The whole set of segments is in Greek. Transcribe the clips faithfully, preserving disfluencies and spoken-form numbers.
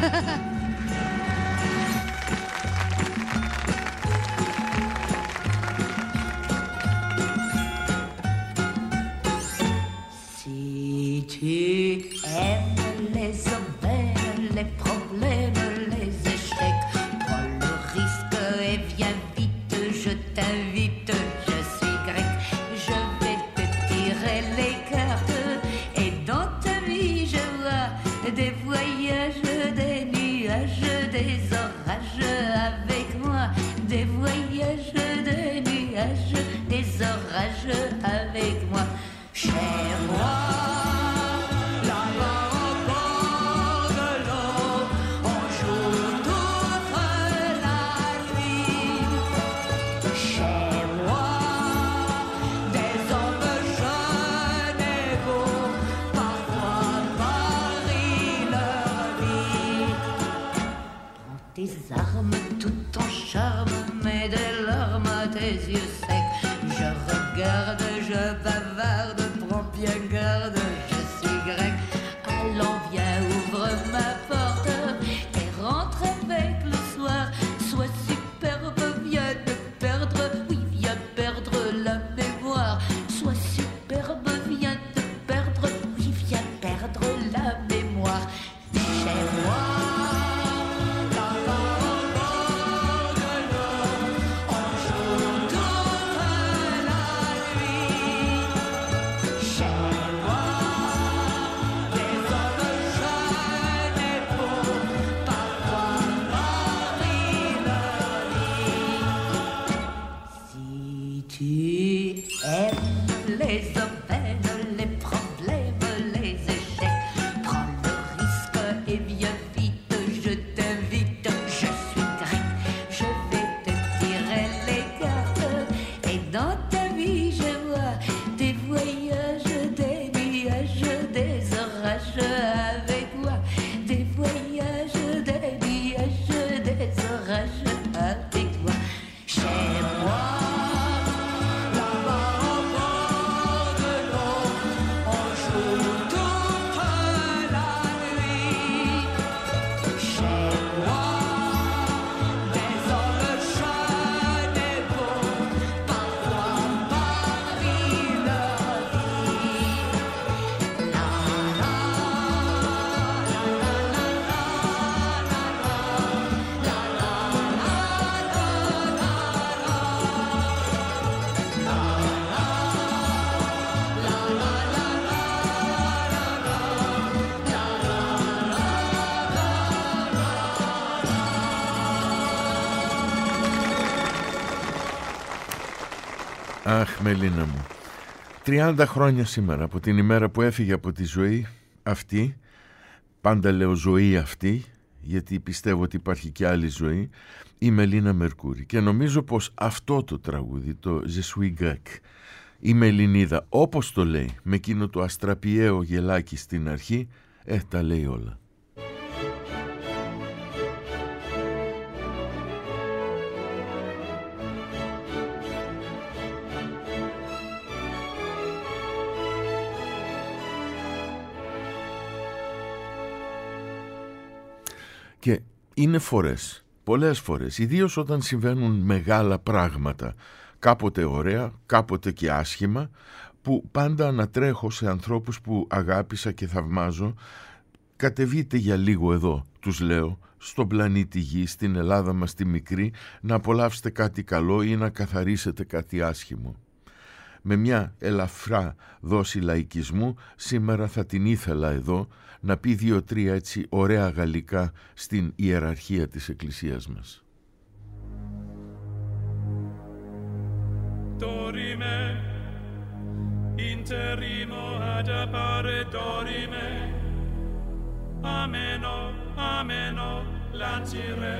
Si tu aimes les aubaines, les problèmes, les échecs, prends le risque et viens vite, je t'invite, je suis grec, je vais te tirer les cartes et dans ta vie je vois des voyages, des nuages, des orages avec moi, des voyages, des nuages, des orages avec moi. Chez moi, là-bas au bord de l'eau, on joue toute la nuit. Chez moi, des hommes jeunes et beaux, parfois marient leur vie. Prends tes armes, tout ton charme, mets des larmes à tes yeux secs. Je regarde, je bavarde, prends bien garde, je suis grec. Allons, viens, ouvre ma porte et rentre avec le soir. Sois superbe, viens te perdre, oui, viens perdre la mémoire. Sois superbe, viens te perdre, oui, viens perdre la mémoire. Chez moi, là-bas au bord de l'eau, on joue toute la nuit. Chez moi, des hommes jeunes et beaux, parfois marient leur vie. Si tu aimes les aubaines, les problèmes, les échecs, prends le risque et viens vite, je t'invite, je suis grec, je vais te tirer les cartes et dans ta vie je vois des voyages, des nuages, des orages avec moi, des voyages, des nuages, des orages avec moi. Chez moi, là-bas au bord de l'eau, on joue toute la nuit. Chez moi, des hommes jeunes et beaux, parfois marient leur vie. La la la la la la Αχ, Μελίνα μου, τριάντα χρόνια σήμερα από την ημέρα που έφυγε από τη ζωή αυτή, πάντα λέω ζωή αυτή, γιατί πιστεύω ότι υπάρχει και άλλη ζωή, η Μελίνα Μερκούρη. Και νομίζω πως αυτό το τραγούδι, το Je suis grec, είμαι Ελληνίδα, όπως το λέει, με εκείνο το αστραπιαίο γελάκι στην αρχή, ε, τα λέει όλα. Και είναι φορές, πολλές φορές, ιδίως όταν συμβαίνουν μεγάλα πράγματα, κάποτε ωραία, κάποτε και άσχημα, που πάντα ανατρέχω σε ανθρώπους που αγάπησα και θαυμάζω. Κατεβείτε για λίγο εδώ, τους λέω, στον πλανήτη Γη, στην Ελλάδα μας τη μικρή, να απολαύσετε κάτι καλό ή να καθαρίσετε κάτι άσχημο. Με μια ελαφρά δόση λαϊκισμού, σήμερα θα την ήθελα εδώ, να πει δύο-τρία έτσι ωραία γαλλικά στην ιεραρχία της Εκκλησίας μας. Dorime, interimo ad appare dorime, ameno, ameno, lancire,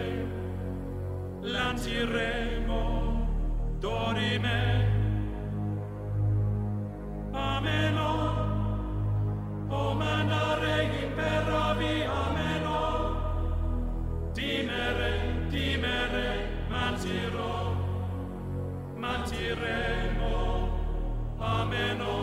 lanciremo, dorime, ameno, o manare imperavi, ameno, timere, timere, mantirò, mantiremo, ameno.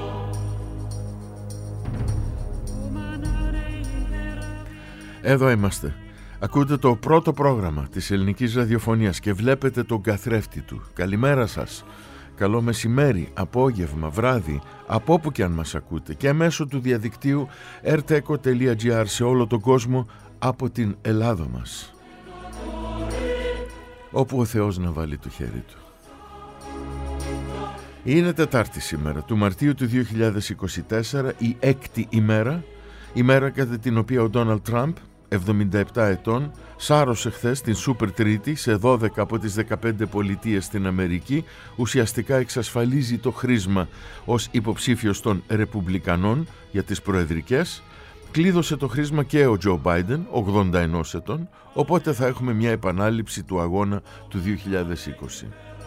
Εδώ είμαστε. Ακούτε το πρώτο πρόγραμμα της ελληνικής ραδιοφωνίας και βλέπετε τον καθρέφτη του. Καλημέρα σας. Καλό μεσημέρι, απόγευμα, βράδυ, από όπου και αν μας ακούτε και μέσω του διαδικτύου ερτέκο τελεία τζι άρ σε όλο τον κόσμο από την Ελλάδα μας. Όπου ο Θεός να βάλει το χέρι του. Είναι Τετάρτη σήμερα, του Μαρτίου του δύο χιλιάδες είκοσι τέσσερα, η έκτη ημέρα, ημέρα κατά την οποία ο Ντόναλντ Τραμπ, εβδομήντα επτά ετών, σάρωσε χθες την Σούπερ Τρίτη σε δώδεκα από τις δεκαπέντε πολιτείες στην Αμερική, ουσιαστικά εξασφαλίζει το χρήσμα ως υποψήφιος των Ρεπουμπλικανών για τις προεδρικές. Κλείδωσε το χρήσμα και ο Τζο Μπάιντεν, ογδόντα ένα ετών, οπότε θα έχουμε μια επανάληψη του αγώνα του δύο χιλιάδες είκοσι.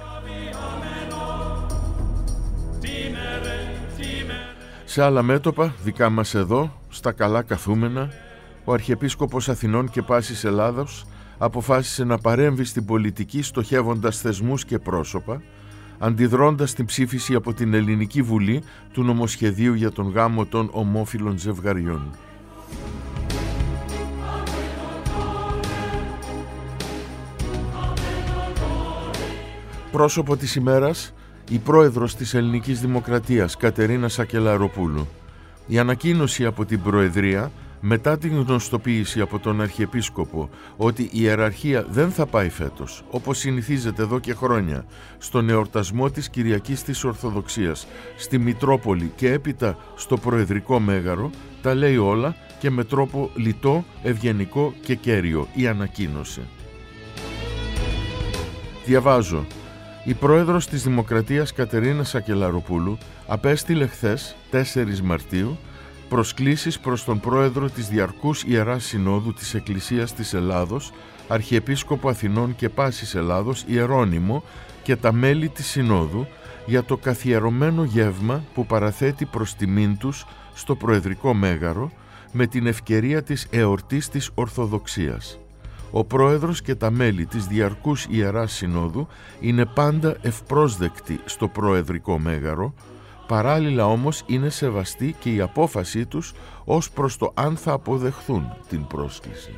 Σε άλλα μέτωπα, δικά μας εδώ, στα καλά καθούμενα, ο Αρχιεπίσκοπος Αθηνών και Πάσης Ελλάδος αποφάσισε να παρέμβει στην πολιτική στοχεύοντας θεσμούς και πρόσωπα, αντιδρώντας την ψήφιση από την Ελληνική Βουλή του νομοσχεδίου για τον γάμο των ομόφυλων ζευγαριών. Πρόσωπο της ημέρας, η πρόεδρος της Ελληνικής Δημοκρατίας, Κατερίνα Σακελαροπούλου. Η ανακοίνωση από την Προεδρία, μετά την γνωστοποίηση από τον Αρχιεπίσκοπο ότι η ιεραρχία δεν θα πάει φέτος, όπως συνηθίζεται εδώ και χρόνια, στον εορτασμό της Κυριακής της Ορθοδοξίας στη Μητρόπολη και έπειτα στο Προεδρικό Μέγαρο, τα λέει όλα και με τρόπο λιτό, ευγενικό και κέριο η ανακοίνωση. Διαβάζω. Η πρόεδρος της Δημοκρατίας Κατερίνα Σακελαροπούλου απέστειλε χθες, τέσσερις Μαρτίου, προσκλήσεις προς τον πρόεδρο της Διαρκούς Ιεράς Συνόδου της Εκκλησίας της Ελλάδος, Αρχιεπίσκοπο Αθηνών και Πάσης Ελλάδος Ιερώνυμο και τα μέλη της Συνόδου για το καθιερωμένο γεύμα που παραθέτει προς τιμήν τους στο Προεδρικό Μέγαρο με την ευκαιρία της εορτής της Ορθοδοξίας. Ο πρόεδρος και τα μέλη της Διαρκούς Ιεράς Συνόδου είναι πάντα ευπρόσδεκτοι στο Προεδρικό Μέγαρο, παράλληλα όμως είναι σεβαστή και η απόφασή τους ως προς το αν θα αποδεχθούν την πρόσκληση.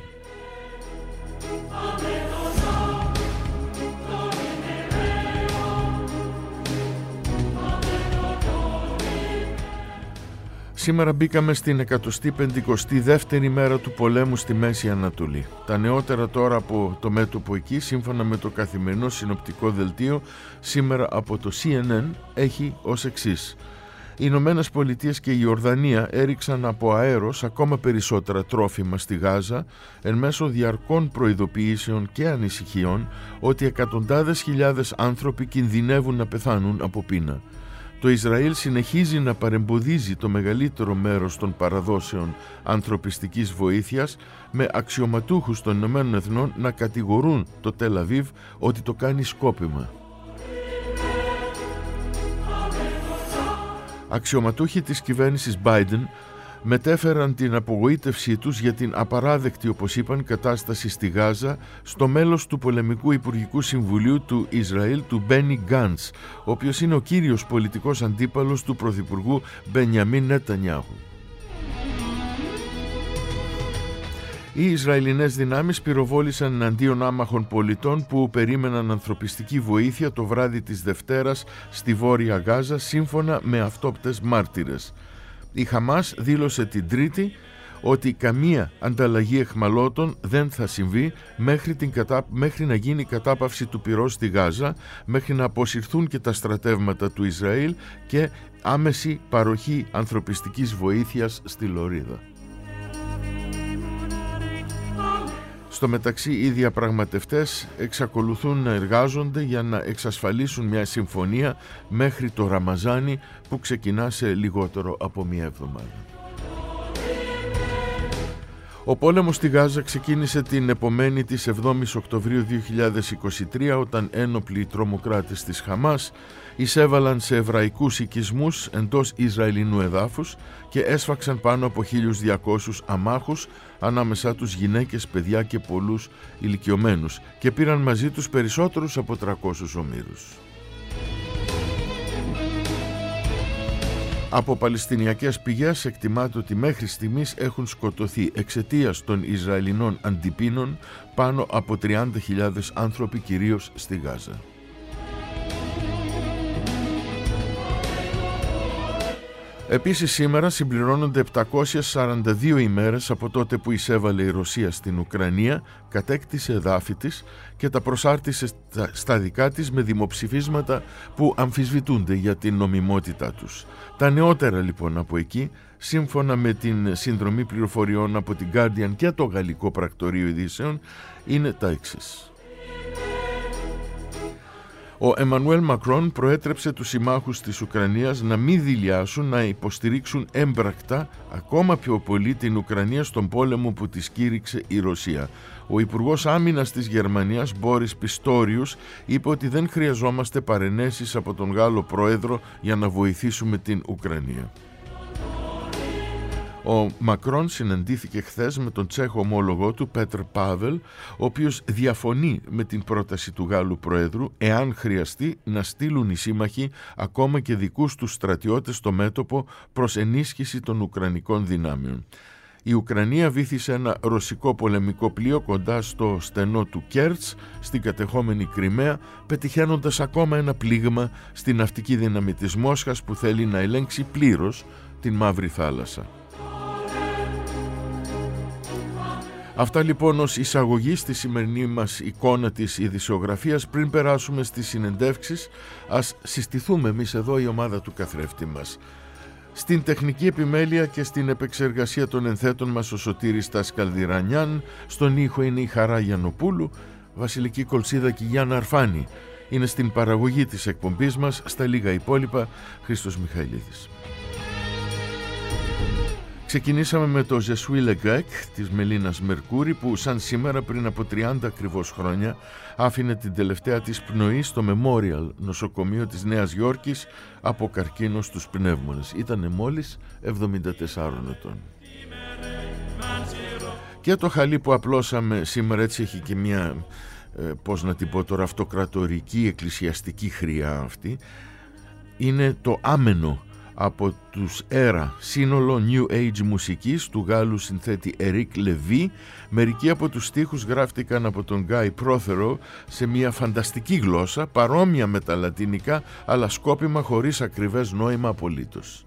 Σήμερα μπήκαμε στην εκατοστή πεντηκοστή δεύτερη μέρα του πολέμου στη Μέση Ανατολή. Τα νεότερα τώρα από το μέτωπο εκεί, σύμφωνα με το καθημερινό συνοπτικό δελτίο, σήμερα από το σι εν εν, έχει ως εξής. Οι Ηνωμένες Πολιτείες και η Ιορδανία έριξαν από αέρος ακόμα περισσότερα τρόφιμα στη Γάζα εν μέσω διαρκών προειδοποιήσεων και ανησυχιών ότι εκατοντάδες χιλιάδες άνθρωποι κινδυνεύουν να πεθάνουν από πείνα. Το Ισραήλ συνεχίζει να παρεμποδίζει το μεγαλύτερο μέρος των παραδόσεων ανθρωπιστικής βοήθειας, με αξιωματούχους των Ηνωμένων Εθνών να κατηγορούν το Τελ Αβίβ ότι το κάνει σκόπιμα. Αξιωματούχοι της κυβέρνησης Biden μετέφεραν την απογοήτευσή τους για την απαράδεκτη, όπως είπαν, κατάσταση στη Γάζα στο μέλος του Πολεμικού Υπουργικού Συμβουλίου του Ισραήλ, του Μπένι Γκάντς, ο οποίος είναι ο κύριος πολιτικός αντίπαλος του Πρωθυπουργού Μπενιαμίν Νετανιάχου. Οι Ισραηλινές δυνάμεις πυροβόλησαν εναντίον άμαχων πολιτών που περίμεναν ανθρωπιστική βοήθεια το βράδυ της Δευτέρας στη Βόρεια Γάζα, σύμφωνα με αυτόπτες μάρτυρες. Η Χαμάς δήλωσε την Τρίτη ότι καμία ανταλλαγή εχμαλώτων δεν θα συμβεί μέχρι, την κατα... μέχρι να γίνει η κατάπαυση του πυρός στη Γάζα, μέχρι να αποσυρθούν και τα στρατεύματα του Ισραήλ και άμεση παροχή ανθρωπιστικής βοήθειας στη Λωρίδα. Στο μεταξύ, οι διαπραγματευτές εξακολουθούν να εργάζονται για να εξασφαλίσουν μια συμφωνία μέχρι το Ραμαζάνι που ξεκινά σε λιγότερο από μια εβδομάδα. Ο πόλεμος στη Γάζα ξεκίνησε την επομένη της εβδόμης Οκτωβρίου δύο χιλιάδες είκοσι τρία, όταν ένοπλοι τρομοκράτες της Χαμάς εισέβαλαν σε εβραϊκούς οικισμούς εντός Ισραηλινού εδάφους και έσφαξαν πάνω από χίλιους διακόσιους αμάχους, ανάμεσά τους γυναίκες, παιδιά και πολλούς ηλικιωμένους, και πήραν μαζί τους περισσότερους από τριακόσιους ομήρους. Από παλαιστινιακές πηγές εκτιμάται ότι μέχρι στιγμής έχουν σκοτωθεί εξαιτίας των Ισραηλινών αντιπίνων πάνω από τριάντα χιλιάδες άνθρωποι, κυρίως στη Γάζα. Επίσης σήμερα συμπληρώνονται επτακόσιες σαράντα δύο ημέρες από τότε που εισέβαλε η Ρωσία στην Ουκρανία, κατέκτησε εδάφη της και τα προσάρτησε στα δικά της με δημοψηφίσματα που αμφισβητούνται για την νομιμότητά τους. Τα νεότερα λοιπόν από εκεί, σύμφωνα με την συνδρομή πληροφοριών από την Guardian και το Γαλλικό Πρακτορείο Ειδήσεων, είναι τα εξής. Ο Εμμανουέλ Μακρόν προέτρεψε τους συμμάχους της Ουκρανίας να μην δειλιάσουν να υποστηρίξουν έμπρακτα ακόμα πιο πολύ την Ουκρανία στον πόλεμο που της κήρυξε η Ρωσία. Ο Υπουργός Άμυνας της Γερμανίας, Μπόρις Πιστόριους, είπε ότι δεν χρειαζόμαστε παρενέσεις από τον Γάλλο Πρόεδρο για να βοηθήσουμε την Ουκρανία. Ο Μακρόν συναντήθηκε χθες με τον Τσέχο ομόλογό του Πέτρ Πάβελ, ο οποίος διαφωνεί με την πρόταση του Γάλλου Προέδρου, εάν χρειαστεί, να στείλουν οι σύμμαχοι ακόμα και δικούς τους στρατιώτες στο μέτωπο προς ενίσχυση των Ουκρανικών δυνάμεων. Η Ουκρανία βύθισε ένα ρωσικό πολεμικό πλοίο κοντά στο στενό του Κέρτς, στην κατεχόμενη Κριμαία, πετυχαίνοντας ακόμα ένα πλήγμα στην ναυτική δύναμη της Μόσχας που θέλει να ελέγξει πλήρως την Μαύρη Θάλασσα. Αυτά λοιπόν ως εισαγωγή στη σημερινή μας εικόνα της ειδησιογραφίας. Πριν περάσουμε στις συνεντεύξεις, ας συστηθούμε εμείς εδώ, η ομάδα του καθρέφτη μας. Στην τεχνική επιμέλεια και στην επεξεργασία των ενθέτων μας ο Σωτήρης Τασκαλδιρανιάν, στον ήχο είναι η Χαρά Γιαννοπούλου, Βασιλική Κολτσίδα και Γιάννα Αρφάνη. Είναι στην παραγωγή της εκπομπής μας, στα λίγα υπόλοιπα, Χρήστος Μιχαηλίδης. Ξεκινήσαμε με το Je suis le Grec της Μελίνας Μερκούρη, που σαν σήμερα πριν από τριάντα ακριβώς χρόνια άφηνε την τελευταία της πνοή στο Memorial νοσοκομείο της Νέας Υόρκης από καρκίνο στους πνεύμονες. Ήτανε μόλις εβδομήντα τεσσάρων ετών. Και το χαλί που απλώσαμε σήμερα, έτσι έχει και μια, ε, πώς να την πω τώρα, αυτοκρατορική εκκλησιαστική χρειά αυτή, είναι το Άμενο από τους Έρα, σύνολο New Age μουσικής του Γάλλου συνθέτη Ερίκ Λεβί. Μερικοί από τους στίχους γράφτηκαν από τον Γκάι Πρόθερο σε μια φανταστική γλώσσα, παρόμοια με τα λατινικά, αλλά σκόπιμα χωρίς ακριβές νόημα απολύτως.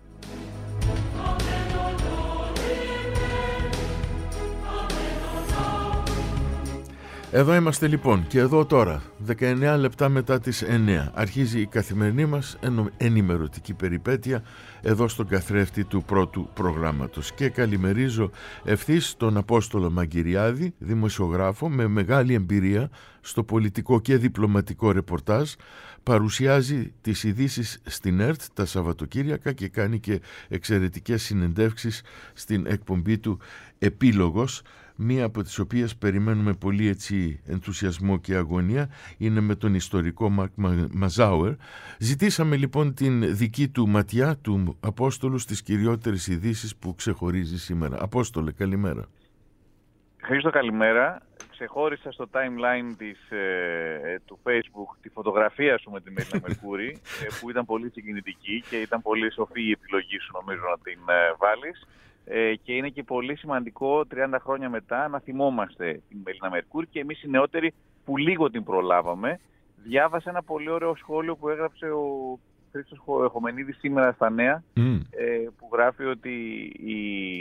Εδώ είμαστε λοιπόν και εδώ τώρα, δεκαεννέα λεπτά μετά τις εννέα. Αρχίζει η καθημερινή μας ενημερωτική περιπέτεια εδώ στον καθρέφτη του πρώτου προγράμματος. Και καλημερίζω ευθύς τον Απόστολο Μαγκυριάδη, δημοσιογράφο με μεγάλη εμπειρία στο πολιτικό και διπλωματικό ρεπορτάζ. Παρουσιάζει τις ειδήσεις στην ΕΡΤ τα Σαββατοκύριακα και κάνει και εξαιρετικές συνεντεύξεις στην εκπομπή του Επίλογος, μία από τις οποίες περιμένουμε πολύ έτσι ενθουσιασμό και αγωνία, είναι με τον ιστορικό Μαρκ Μαζάουερ. Ζητήσαμε λοιπόν την δική του ματιά του Απόστολου στις κυριότερες ειδήσεις που ξεχωρίζει σήμερα. Απόστολε, καλημέρα. Χρήστο, καλημέρα. Ξεχώρισα στο timeline της, ε, του Facebook τη φωτογραφία σου με τη Μελίνα Μερκούρη, ε, που ήταν πολύ συγκινητική και ήταν πολύ σοφή η επιλογή σου, νομίζω, να την ε, βάλεις. Ε, και είναι και πολύ σημαντικό τριάντα χρόνια μετά να θυμόμαστε την Μελίνα Μερκούρη, και εμείς οι νεότεροι που λίγο την προλάβαμε. Διάβασα ένα πολύ ωραίο σχόλιο που έγραψε ο Χρήστος Χομενίδης σήμερα στα Νέα, mm. ε, που γράφει ότι η,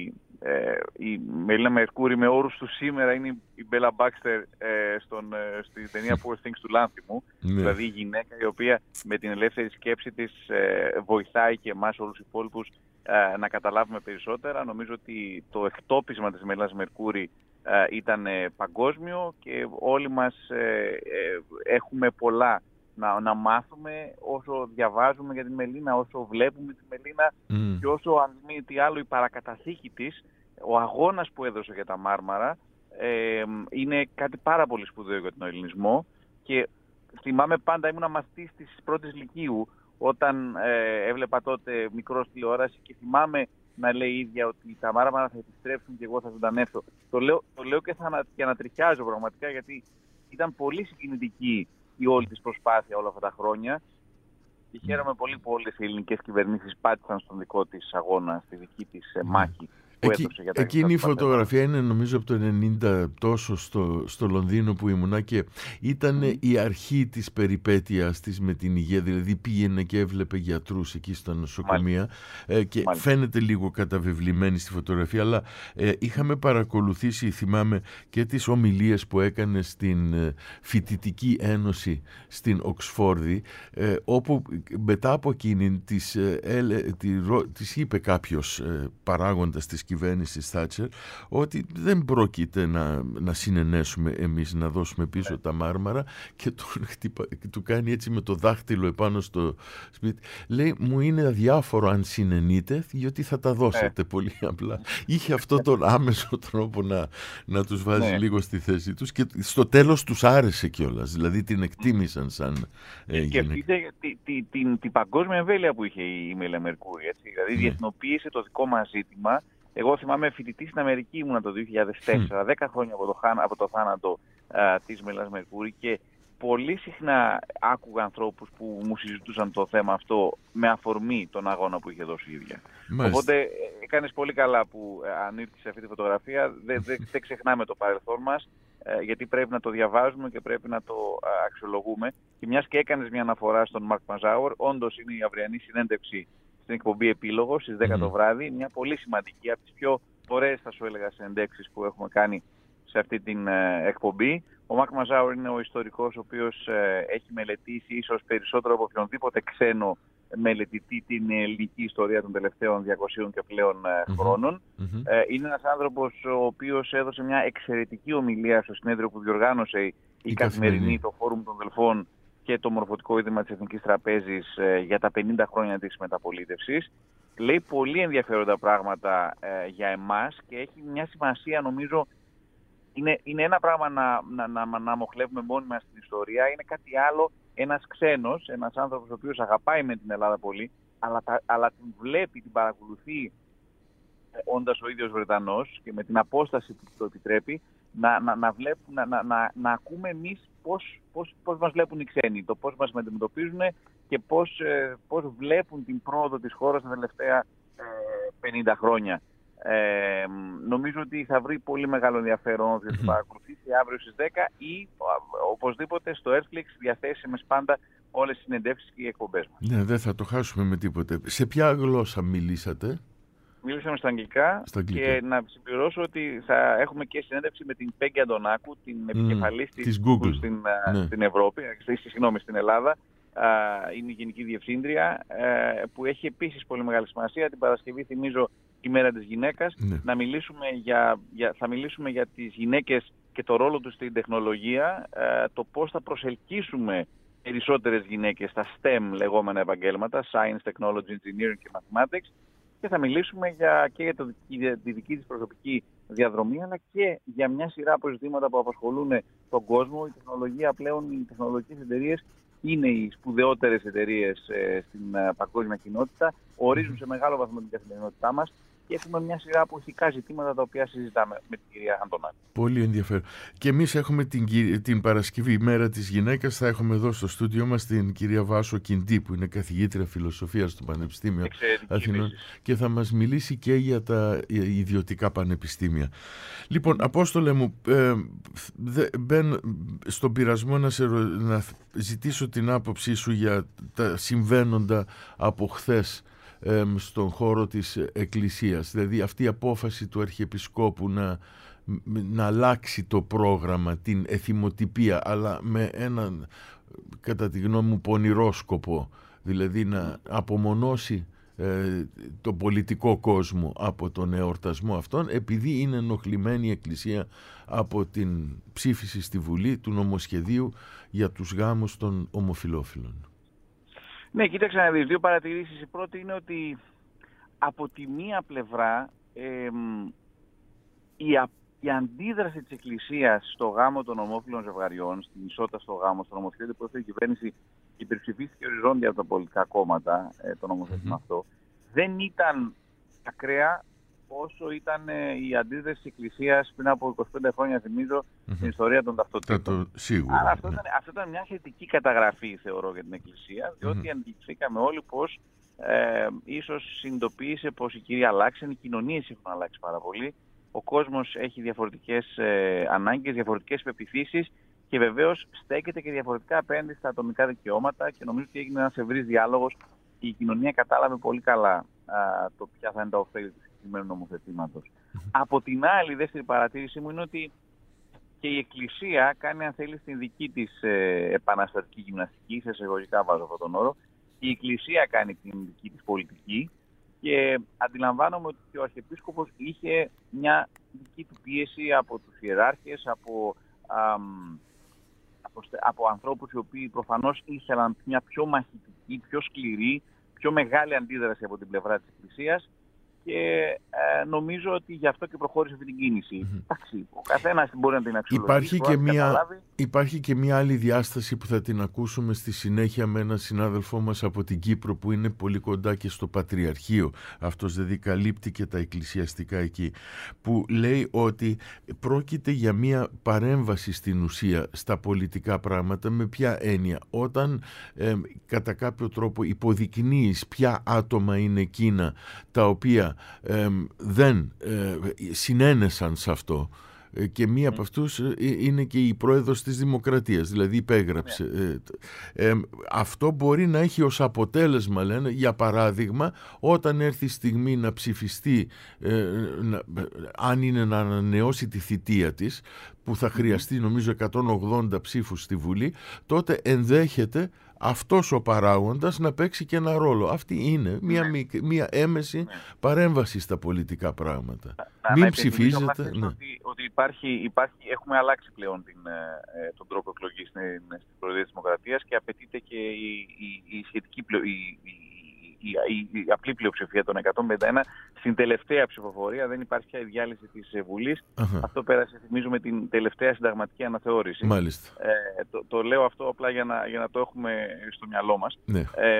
ε, η Μελίνα Μερκούρη με όρους του σήμερα είναι η Μπέλα Μπάξτερ ε, στον, ε, στη ταινία Poor Things του Λάνθιμου, mm. δηλαδή η γυναίκα η οποία με την ελεύθερη σκέψη της ε, βοηθάει και εμάς όλους τους υπόλοιπους ε, να καταλάβουμε περισσότερα. Νομίζω ότι το εκτόπισμα της Μελίνας Μερκούρη ε, ήταν ε, παγκόσμιο και όλοι μας ε, ε, έχουμε πολλά Να, να μάθουμε όσο διαβάζουμε για τη Μελίνα, όσο βλέπουμε τη Μελίνα mm. και όσο, αν μη τι άλλο, η παρακαταθήκη της, ο αγώνας που έδωσε για τα Μάρμαρα ε, είναι κάτι πάρα πολύ σπουδαίο για τον ελληνισμό. Και θυμάμαι πάντα, ήμουν μαθητής της πρώτης λυκείου όταν ε, έβλεπα τότε μικρός τηλεόραση και θυμάμαι να λέει η ίδια ότι τα Μάρμαρα θα επιστρέψουν και εγώ θα ζωντανεύσω. Το λέω, το λέω και θα και ανατριχιάζω πραγματικά, γιατί ήταν πολύ συγκινητική η όλη της προσπάθεια όλα αυτά τα χρόνια. και χαίρομαι πολύ που όλες οι ελληνικές κυβερνήσεις πάτησαν στον δικό της αγώνα, στη δική της ε, μάχη. Εκεί, εκείνη η φωτογραφία είναι νομίζω από το ενενήντα τόσο στο, στο Λονδίνο που ήμουνα και ήταν mm. η αρχή της περιπέτειας της με την υγεία, δηλαδή πήγαινε και έβλεπε γιατρούς εκεί στα νοσοκομεία ε, και Μάλιστα. φαίνεται λίγο καταβεβλημένη στη φωτογραφία, αλλά ε, είχαμε παρακολουθήσει, θυμάμαι, και τις ομιλίες που έκανε στην ε, Φοιτητική Ένωση στην Οξφόρδη, ε, όπου μετά από εκείνη της, ε, ε, τη, της είπε κάποιος ε, παράγοντας της κυβέρνησης Θάτσερ ότι δεν πρόκειται να, να συνενέσουμε εμείς να δώσουμε πίσω yeah. τα μάρμαρα, και τον χτυπα, του κάνει έτσι με το δάχτυλο επάνω στο σπίτι. Λέει, μου είναι αδιάφορο αν συνενείτε, διότι θα τα δώσετε yeah. πολύ απλά. Είχε αυτό τον άμεσο τρόπο να, να τους βάζει yeah. λίγο στη θέση τους, και στο τέλος τους άρεσε κιόλας, δηλαδή την εκτίμησαν σαν ε, και σκεφτείτε την τη, τη, τη παγκόσμια εμβέλεια που είχε η Μέλα Μερκούρη, έτσι, δηλαδή yeah. διεθνοποίησε το δικό μας ζήτημα. Εγώ θυμάμαι φοιτητή στην Αμερική ήμουνα το δύο χιλιάδες τέσσερα, δέκα χρόνια από το, από το θάνατο α, της Μέλας Μερκούρη, και πολύ συχνά άκουγα ανθρώπους που μου συζητούσαν το θέμα αυτό με αφορμή τον αγώνα που είχε δώσει η ίδια. Μάλιστα. Οπότε έκανες πολύ καλά που ανήρθεις αυτή τη φωτογραφία. Δεν δε, δε ξεχνάμε το παρελθόν μας, γιατί πρέπει να το διαβάζουμε και πρέπει να το αξιολογούμε. Και μιας και έκανες μια αναφορά στον Μαρκ Μαζάουερ, όντως είναι η αυριανή συνέντευξη στην εκπομπή Επίλογος στις δέκα mm. το βράδυ, μια πολύ σημαντική, από τις πιο ωραίες, θα σου έλεγα, συνεντεύξεις που έχουμε κάνει σε αυτή την ε, εκπομπή. Ο Μαρκ Μαζάουερ είναι ο ιστορικός ο οποίος ε, έχει μελετήσει ίσως περισσότερο από οποιονδήποτε ξένο μελετητή την ελληνική ιστορία των τελευταίων διακοσίων και πλέον ε, mm-hmm. χρόνων. Mm-hmm. Ε, είναι ένας άνθρωπος ο οποίος έδωσε μια εξαιρετική ομιλία στο συνέδριο που διοργάνωσε η, η Καθημερινή, το Φόρουμ των Δελφών και το Μορφωτικό Ίδρυμα της Εθνικής Τραπέζης ε, για τα πενήντα χρόνια της μεταπολίτευσης. Λέει πολύ ενδιαφέροντα πράγματα ε, για εμάς και έχει μια σημασία, νομίζω. Είναι, είναι ένα πράγμα να, να, να, να μοχλεύουμε μόνοι μας την ιστορία, είναι κάτι άλλο ένας ξένος, ένας άνθρωπος ο οποίος αγαπάει με την Ελλάδα πολύ, αλλά, τα, αλλά την βλέπει, την παρακολουθεί ε, όντας ο ίδιος Βρετανός και με την απόσταση που το επιτρέπει, να, να, να, βλέπουν, να, να, να, να ακούμε εμείς πώς, πώς, πώς μας βλέπουν οι ξένοι, το πώς μας αντιμετωπίζουν και πώς, ε, πώς βλέπουν την πρόοδο της χώρας τα τελευταία ε, πενήντα χρόνια. Ε, νομίζω ότι θα βρει πολύ μεγάλο ενδιαφέρον να mm-hmm. παρακολουθήσει αύριο στις δέκα ή οπωσδήποτε στο Airflix, διαθέσιμες πάντα όλες τις συνεντεύξεις και οι εκπομπές μας. Ναι, δεν θα το χάσουμε με τίποτε. Σε ποια γλώσσα μιλήσατε? Μιλήσαμε στα αγγλικά, στα αγγλικά και να συμπληρώσω ότι θα έχουμε και συνέντευξη με την Πέγκη Αντωνάκου, την mm, επικεφαλής της Google στην, ναι. στην Ευρώπη, συγγνώμη, στην Ελλάδα. Είναι η Γενική Διευθύντρια, που έχει επίσης πολύ μεγάλη σημασία. Την Παρασκευή, θυμίζω, η Μέρα της Γυναίκας. Ναι. Να μιλήσουμε για, για, θα μιλήσουμε για τις γυναίκες και το ρόλο τους στην τεχνολογία, το πώς θα προσελκύσουμε περισσότερες γυναίκες στα STEM λεγόμενα επαγγέλματα, Science, Technology, Engineering και Mathematics, και θα μιλήσουμε για, και για το, τη δική της προσωπική διαδρομή, αλλά και για μια σειρά από ζητήματα που απασχολούν τον κόσμο. Η τεχνολογία πλέον, οι τεχνολογικές εταιρείες είναι οι σπουδαιότερες εταιρείες ε, στην ε, παγκόσμια κοινότητα, ορίζουν σε μεγάλο βαθμό την καθημερινότητά μας και έχουμε μια σειρά από ηθικά ζητήματα τα οποία συζητάμε με την κυρία Αντωνάκη. Πολύ ενδιαφέρον. Και εμείς έχουμε την, την Παρασκευή, η Μέρα της Γυναίκας, θα έχουμε εδώ στο στούντιό μας την κυρία Βάσο Κιντή, που είναι καθηγήτρια φιλοσοφίας στο Πανεπιστήμιο Αθηνών και θα μας μιλήσει και για τα ιδιωτικά πανεπιστήμια. Λοιπόν, Απόστολε μου, ε, δε, μπεν στον πειρασμό να, σε, να ζητήσω την άποψή σου για τα συμβαίνοντα από χθες στον χώρο της Εκκλησίας, δηλαδή αυτή η απόφαση του Αρχιεπισκόπου να, να αλλάξει το πρόγραμμα, την εθιμοτυπία, αλλά με έναν, κατά τη γνώμη μου, πονηρό σκοπό, δηλαδή να απομονώσει ε, το πολιτικό κόσμο από τον εορτασμό αυτόν, επειδή είναι ενοχλημένη η Εκκλησία από την ψήφιση στη Βουλή του νομοσχεδίου για τους γάμους των ομοφυλόφιλων. Ναι, κοίταξε να δεις, δύο παρατηρήσεις. Η πρώτη είναι ότι από τη μία πλευρά ε, η, α, η αντίδραση της Εκκλησίας στο γάμο των ομόφυλων ζευγαριών, στην ισότητα στο γάμο, στο νομοσχέδιο που έφερε η κυβέρνηση και υπερψηφίστηκε οριζόντια από τα πολιτικά κόμματα, ε, το νομοσχέδιο mm-hmm. αυτό, δεν ήταν ακραία όσο ήταν ε, η αντίδραση της Εκκλησίας πριν από είκοσι πέντε χρόνια, θυμίζω, mm-hmm. στην ιστορία των ταυτοτήτων. Το, σίγουρα. Άρα αυτό, ναι. ήταν, αυτό ήταν μια θετική καταγραφή, θεωρώ, για την Εκκλησία, διότι mm-hmm. αντιληφθήκαμε όλοι πως ε, ίσως συνειδητοποίησε πως οι κύριοι αλλάξαν, οι κοινωνίες έχουν αλλάξει πάρα πολύ, ο κόσμος έχει διαφορετικές ε, ανάγκες, διαφορετικές πεποιθήσεις και βεβαίως στέκεται και διαφορετικά απέναντι στα ατομικά δικαιώματα και νομίζω ότι έγινε ένας ευρύς διάλογος και η κοινωνία κατάλαβε πολύ καλά α, το ποια θα είναι τα ωφέλη του συγκεκριμένου νομοθετήματος. Από την άλλη, η δεύτερη παρατήρηση μου είναι ότι και η Εκκλησία κάνει, αν θέλει, στην δική της ε, επαναστατική γυμναστική, σε εισαγωγικά βάζω αυτόν τον όρο, η Εκκλησία κάνει την δική της πολιτική και αντιλαμβάνομαι ότι και ο Αρχιεπίσκοπος είχε μια δική του πίεση από τους ιεράρχες, από, α, από, από ανθρώπους οι οποίοι προφανώς ήθελαν μια πιο μαχητική, πιο σκληρή, πιο μεγάλη αντίδραση από την πλευρά της Εκκλησίας και ε, νομίζω ότι γι' αυτό και προχώρησε αυτή την κίνηση. Mm-hmm. Εντάξει, ο καθένας μπορεί να την αξιολογήσει. Υπάρχει, και μια, υπάρχει και μια άλλη διάσταση που θα την ακούσουμε στη συνέχεια με έναν συνάδελφό μας από την Κύπρο που είναι πολύ κοντά και στο Πατριαρχείο. Αυτός δηλαδή καλύπτει και τα εκκλησιαστικά εκεί. Που λέει ότι πρόκειται για μια παρέμβαση στην ουσία στα πολιτικά πράγματα. Με ποια έννοια? Όταν ε, κατά κάποιο τρόπο υποδεικνύεις ποια άτομα είναι εκείνα τα οποία Ε, δεν ε, συνένεσαν σε αυτό και μία mm. από αυτούς είναι και η πρόεδρος της Δημοκρατίας, δηλαδή υπέγραψε. Mm. Ε, ε, αυτό μπορεί να έχει ως αποτέλεσμα, λένε, για παράδειγμα, όταν έρθει η στιγμή να ψηφιστεί, ε, να, αν είναι να ανανεώσει τη θητεία της, που θα χρειαστεί νομίζω εκατόν ογδόντα ψήφους στη Βουλή, τότε ενδέχεται αυτός ο παράγοντας να παίξει και ένα ρόλο. Αυτή είναι μια, ναι. μια έμεση ναι. παρέμβαση στα πολιτικά πράγματα. Να, Μην να ψηφίζετε. Ναι. Ότι, ότι υπάρχει, υπάρχει, έχουμε αλλάξει πλέον την, ε, τον τρόπο εκλογής στην, στην Προεδρία της Δημοκρατίας και απαιτείται και η, η, η σχετική πλεο, η, η, η, η, η απλή πλειοψηφία των εκατόν πενήντα ένα. Στην τελευταία ψηφοφορία δεν υπάρχει πια η διάλυση της Βουλής. Uh-huh. Αυτό πέρασε, θυμίζω, με την τελευταία συνταγματική αναθεώρηση. Μάλιστα. Ε, το, το λέω αυτό απλά για να, για να το έχουμε στο μυαλό μας. Ναι. Ε,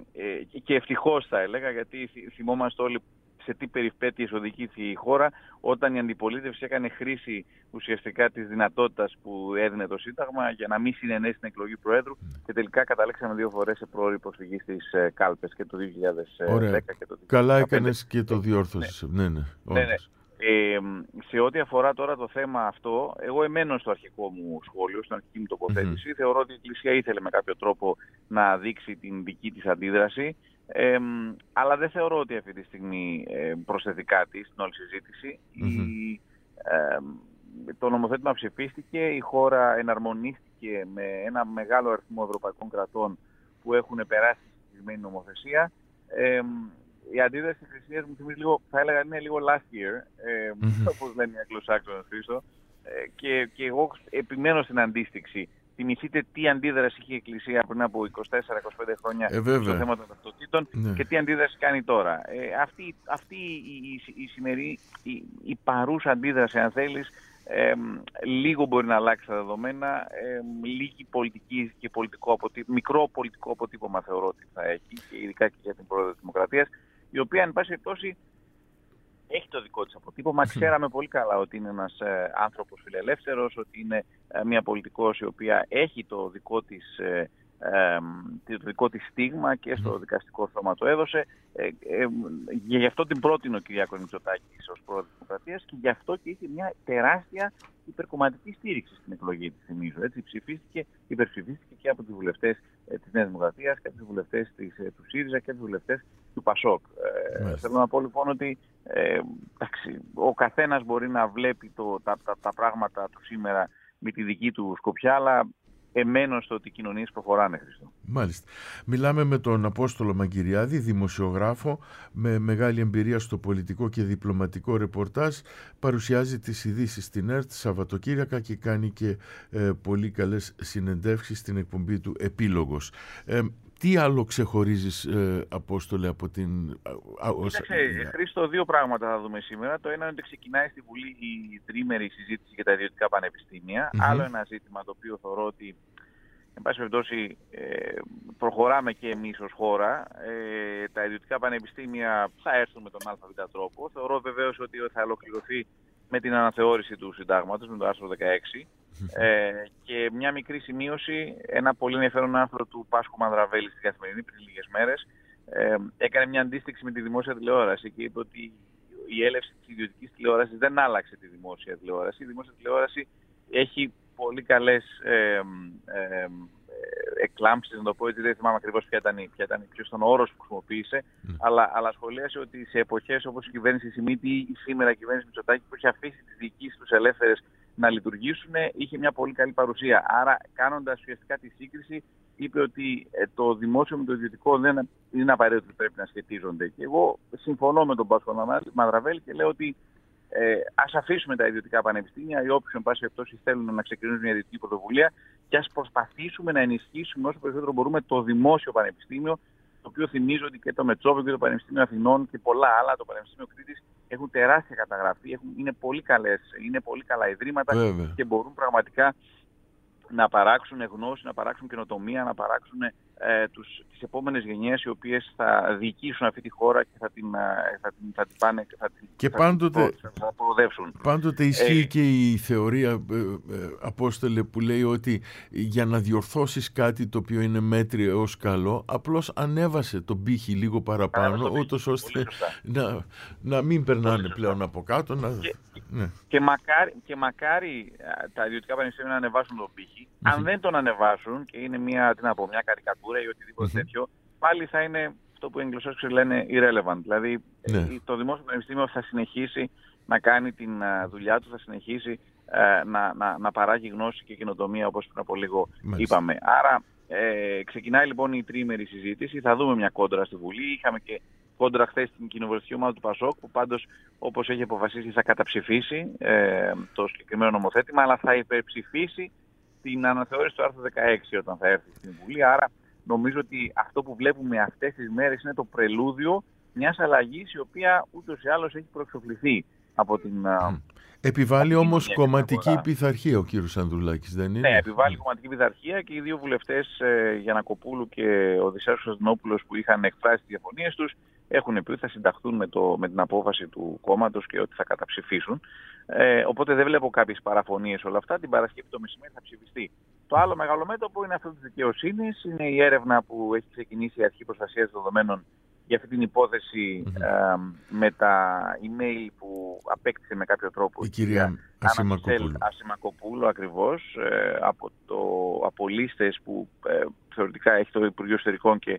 ε, και ευτυχώς θα έλεγα, γιατί θυμόμαστε όλοι σε τι περιπέτειες οδηγήθηκε η χώρα όταν η αντιπολίτευση έκανε χρήση ουσιαστικά της δυνατότητας που έδινε το Σύνταγμα για να μην συνενέσει την εκλογή Προέδρου και τελικά καταλήξαμε δύο φορές σε πρόορη προσφυγή στις ε, κάλπες και το δύο χιλιάδες δέκα. Ωραία. Και το δύο χιλιάδες δεκαπέντε. Καλά έκανες και το διόρθωσες. Ναι, ναι. ναι, ναι, ναι. Ε, σε ό,τι αφορά τώρα το θέμα αυτό, εγώ εμένω στο αρχικό μου σχόλιο, στην αρχική μου τοποθέτηση. Mm-hmm. Θεωρώ ότι η Εκκλησία ήθελε με κάποιο τρόπο να δείξει την δική της αντίδραση. Ε, αλλά δεν θεωρώ ότι αυτή τη στιγμή ε, προσθέτει κάτι στην όλη συζήτηση. Mm-hmm. Η, ε, το νομοθέτημα ψηφίστηκε, η χώρα εναρμονίστηκε με ένα μεγάλο αριθμό ευρωπαϊκών κρατών που έχουν περάσει τη συγκεκριμένη νομοθεσία. Ε, η αντίδραση της Εκκλησίας μου θυμίζει λίγο, θα έλεγα είναι λίγο last year, ε, mm-hmm. όπως λένε οι Αγγλοσάξονες, Χρήστο, ε, και, και εγώ επιμένω στην αντίστοιξη. Θυμηθείτε τι αντίδραση είχε η Εκκλησία πριν από είκοσι τέσσερα είκοσι πέντε χρόνια ε, στο θέμα των ταυτοτήτων ναι. και τι αντίδραση κάνει τώρα. Ε, αυτή αυτή η, η, η σημερινή, η, η παρούσα αντίδραση, αν θέλεις, ε, λίγο μπορεί να αλλάξει τα δεδομένα, ε, λίγη πολιτική και πολιτικό αποτύπωμα, μικρό πολιτικό αποτύπωμα θεωρώ ότι θα έχει, και ειδικά και για την Πρόεδρο της Δημοκρατίας, η οποία, εν πάση περιπτώσει, έχει το δικό της αποτύπωμα. Ξέραμε πολύ καλά ότι είναι ένας ε, άνθρωπος φιλελεύθερος, ότι είναι ε, μια πολιτικός η οποία έχει το δικό της, ε, ε, το δικό της στίγμα και στο δικαστικό σώμα το έδωσε. Ε, ε, και γι' αυτό την πρότεινε ο Κυριάκος Μητσοτάκης ως Πρόεδρος της Δημοκρατίας και γι' αυτό και είχε μια τεράστια υπερκομματική στήριξη στην εκλογή της, θυμίζω. Έτσι, ψηφίστηκε, υπερψηφίστηκε και από τους βουλευτές ε, της Νέας Δημοκρατίας και από τους βουλευτές της, ε, του ΣΥΡΙΖΑ και από τους βουλευτές του ΠΑΣΟΚ. Ε, θέλω να πω λοιπόν ότι ε, εντάξει, ο καθένας μπορεί να βλέπει το, τα, τα, τα πράγματα του σήμερα με τη δική του σκοπιά, αλλά εμένω στο ότι οι κοινωνίες προχωράνε, Χριστό. Μάλιστα. Μιλάμε με τον Απόστολο Μαγκυριάδη, δημοσιογράφο με μεγάλη εμπειρία στο πολιτικό και διπλωματικό ρεπορτάζ. Παρουσιάζει τις ειδήσεις στην ΕΡΤ Σαββατοκύριακα και κάνει και ε, πολύ καλές συνεντεύξεις στην εκπομπή του Επίλογος. Ε, Τι άλλο ξεχωρίζεις, ε, Απόστολε, από την... Κοίταξε, ε, Χρήστο, δύο πράγματα θα δούμε σήμερα. Το ένα είναι ότι ξεκινάει στη Βουλή η τριήμερη συζήτηση για τα ιδιωτικά πανεπιστήμια. Mm-hmm. Άλλο ένα ζήτημα το οποίο θεωρώ ότι εν πάση περιπτώσει, ε, προχωράμε και εμείς ως χώρα. Ε, τα ιδιωτικά πανεπιστήμια θα έρθουν με τον ΑΒ τρόπο. Θεωρώ βεβαίως ότι θα ολοκληρωθεί με την αναθεώρηση του συντάγματος, με το άρθρο δεκαέξι. Ε, και μια μικρή σημείωση, ένα πολύ ενδιαφέρον άρθρο του Πάσχου Μανδραβέλη στην Καθημερινή πριν λίγες μέρες, ε, έκανε μια αντίστοιξη με τη δημόσια τηλεόραση και είπε ότι η έλευση της ιδιωτικής τηλεόρασης δεν άλλαξε τη δημόσια τηλεόραση. Η δημόσια τηλεόραση έχει πολύ καλές ε, ε, εκλάμψεις, να το πω έτσι, δεν θυμάμαι ακριβώς ποια ήταν, ποια ήταν, ποιος ήταν ο όρος που χρησιμοποίησε, mm. αλλά, αλλά σχολίασε ότι σε εποχές όπως η κυβέρνηση Σιμίτη ή σήμερα η κυβέρνηση Μητσοτάκη, που είχε αφήσει τις διοικήσεις τους ελεύθερες να λειτουργήσουν, είχε μια πολύ καλή παρουσία. Άρα, κάνοντας ουσιαστικά τη σύγκριση, είπε ότι το δημόσιο με το ιδιωτικό δεν είναι απαραίτητο ότι πρέπει να σχετίζονται. Και εγώ συμφωνώ με τον Πάσχο Μανδραβέλη και λέω ότι ε, ας αφήσουμε τα ιδιωτικά πανεπιστήμια, οι όποιοι εν πάση περιπτώσει θέλουν να ξεκινήσουν μια ιδιωτική πρωτοβουλία, και ας προσπαθήσουμε να ενισχύσουμε όσο περισσότερο μπορούμε το δημόσιο πανεπιστήμιο, το οποίο θυμίζω ότι και το Μετσόβιο και το Πανεπιστήμιο Αθηνών και πολλά άλλα, το Πανεπιστήμιο Κρήτης, έχουν τεράστια καταγραφή, έχουν, είναι, πολύ καλές, είναι πολύ καλά ιδρύματα. Βέβαια. Και μπορούν πραγματικά να παράξουν γνώση, να παράξουν καινοτομία, να παράξουν ε, τους, τις επόμενες γενιές οι οποίες θα διοικήσουν αυτή τη χώρα και θα την, θα την, θα την πάνε θα την, και θα πάντοτε, την θα προοδεύσουν. Πάντοτε ισχύει ε, και η θεωρία, ε, ε, Απόστολε, που λέει ότι για να διορθώσεις κάτι το οποίο είναι μέτριο έως καλό, απλώς ανέβασε τον πύχη λίγο παραπάνω, ούτως ώστε να, να μην περνάνε πλέον από κάτω. Να... Και, ναι. και, μακάρι, και μακάρι τα ιδιωτικά πανεπιστήμια να ανεβάσουν τον πύχη. Mm-hmm. Αν δεν τον ανεβάσουν και είναι μια, τι να πω, μια καρικατούρα ή οτιδήποτε mm-hmm. τέτοιο, πάλι θα είναι αυτό που οι Αγγλοσάξονες λένε irrelevant. Δηλαδή ναι. το δημόσιο πανεπιστήμιο θα συνεχίσει να κάνει την δουλειά του, θα συνεχίσει ε, να, να, να παράγει γνώση και καινοτομία, όπως πριν από λίγο mm-hmm. είπαμε. Άρα ε, ξεκινάει λοιπόν η τριήμερη συζήτηση, θα δούμε μια κόντρα στη Βουλή. Είχαμε και κόντρα χθες στην κοινοβουλευτική ομάδα του Πασόκ, που πάντως, όπως έχει αποφασίσει, θα καταψηφίσει ε, το συγκεκριμένο νομοθέτημα, αλλά θα υπερψηφίσει την αναθεώρηση του άρθρου δεκαέξι όταν θα έρθει στην Βουλή. Άρα νομίζω ότι αυτό που βλέπουμε αυτές τις μέρες είναι το πρελούδιο μιας αλλαγής η οποία ούτως ή άλλως έχει προεξοφληθεί από την... Mm. Επιβάλλει όμως κομματική πειθαρχία ο κύριος Ανδρουλάκης, δεν είναι? Ναι, επιβάλλει mm. κομματική πειθαρχία και οι δύο βουλευτές, ε, Γιαννακοπούλου και ο Οδυσσέας Κωνσταντινόπουλος, που είχαν εκφράσει τις διαφωνίες τους, έχουν πει ότι θα συνταχθούν με, το, με την απόφαση του κόμματος και ότι θα καταψηφίσουν. Ε, οπότε δεν βλέπω κάποιες παραφωνίες όλα αυτά. Την Παρασκευή το μεσημέρι θα ψηφιστεί. Το άλλο μεγάλο μέτωπο είναι αυτό της δικαιοσύνης. Είναι η έρευνα που έχει ξεκινήσει η Αρχή Προστασίας Δεδομένων για αυτή την υπόθεση mm-hmm. ε, με τα email που απέκτησε με κάποιο τρόπο η κυρία Ασημακοπούλου. Ασημακοπούλου ακριβώς, ε, από, το, από λίστες που ε, θεωρητικά έχει το Υπουργείο Εσωτερικών και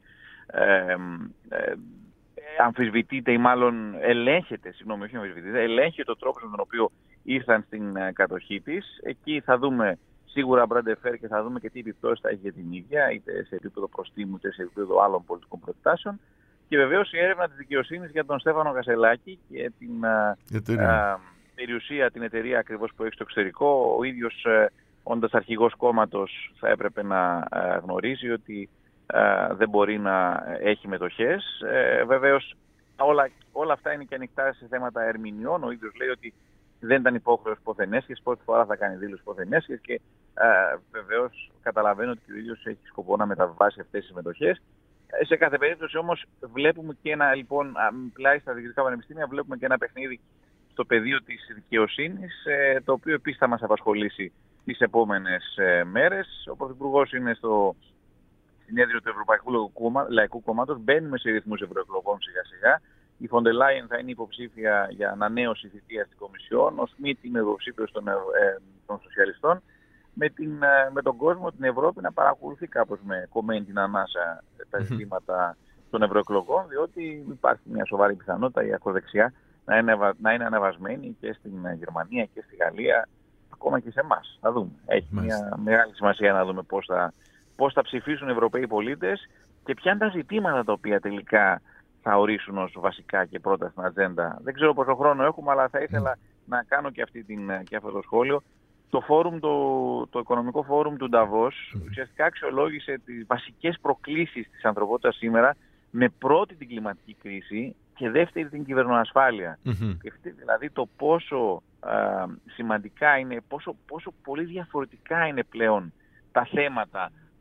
ε, ε, αμφισβητείται ή μάλλον ελέγχεται, συγγνώμη, όχι αμφισβητείται, ελέγχεται ο τρόπος με τον οποίο ήρθαν στην uh, κατοχή της. Εκεί θα δούμε σίγουρα μπραντεφέρ και θα δούμε και τι επιπτώσεις θα έχει για την ίδια, είτε σε επίπεδο προστίμου είτε σε επίπεδο άλλων πολιτικών προεκτάσεων. Και βεβαίως η έρευνα της δικαιοσύνης για τον Στέφανο Κασελάκη και την uh, uh, περιουσία, την εταιρεία ακριβώς που έχει στο εξωτερικό. Ο ίδιος, uh, όντας αρχηγός κόμματος, θα έπρεπε να uh, γνωρίζει ότι Uh, δεν μπορεί να έχει μετοχές. Uh, βεβαίως όλα, όλα αυτά είναι και ανοιχτά σε θέματα ερμηνεών. Ο ίδιος λέει ότι δεν ήταν υπόχρεος ποθενέσχες, πρώτη φορά θα κάνει δήλωση ποθενέσχες και uh, βεβαίως καταλαβαίνω ότι ο ίδιος έχει σκοπό να μεταβάσει αυτές τις μετοχές. Uh, σε κάθε περίπτωση όμως βλέπουμε και ένα, λοιπόν, πλάι στα διοικητικά πανεπιστήμια, βλέπουμε και ένα παιχνίδι στο πεδίο της δικαιοσύνης, uh, το οποίο επίσης θα μας απασχολήσει τις επόμενες uh, μέρες. Ο Πρωθυπουργός είναι στο συνέδριο του Ευρωπαϊκού Λαϊκού Κόμματος, μπαίνουμε σε ρυθμούς ευρωεκλογών σιγά σιγά. Η Φον ντερ Λάιεν θα είναι υποψήφια για ανανέωση θητείας στην Κομισιόν. Ο Σμιτ είναι υποψήφιος των, ε, των σοσιαλιστών. Με, την, ε, με τον κόσμο, την Ευρώπη, να παρακολουθεί κάπως με κομμένη την ανάσα τα ζητήματα των ευρωεκλογών, διότι υπάρχει μια σοβαρή πιθανότητα η ακροδεξιά να είναι, να είναι ανεβασμένη και στην Γερμανία και στη Γαλλία, ακόμα και σε εμάς. Θα δούμε. Έχει Μάλιστα. μια μεγάλη σημασία να δούμε πώς θα. πώς θα ψηφίσουν οι Ευρωπαίοι πολίτες και ποια είναι τα ζητήματα τα οποία τελικά θα ορίσουν ως βασικά και πρώτα στην ατζέντα. Δεν ξέρω πόσο χρόνο έχουμε, αλλά θα ήθελα mm. να κάνω και, αυτή την, και αυτό το σχόλιο. Το, φόρουμ, το, το οικονομικό φόρουμ του Νταβός mm. ουσιαστικά αξιολόγησε τις βασικές προκλήσεις της ανθρωπότητας σήμερα, με πρώτη την κλιματική κρίση και δεύτερη την κυβερνοασφάλεια. Mm-hmm. Δηλαδή το πόσο α, σημαντικά είναι, πόσο, πόσο πολύ διαφορετικά είναι πλέον τα θέματα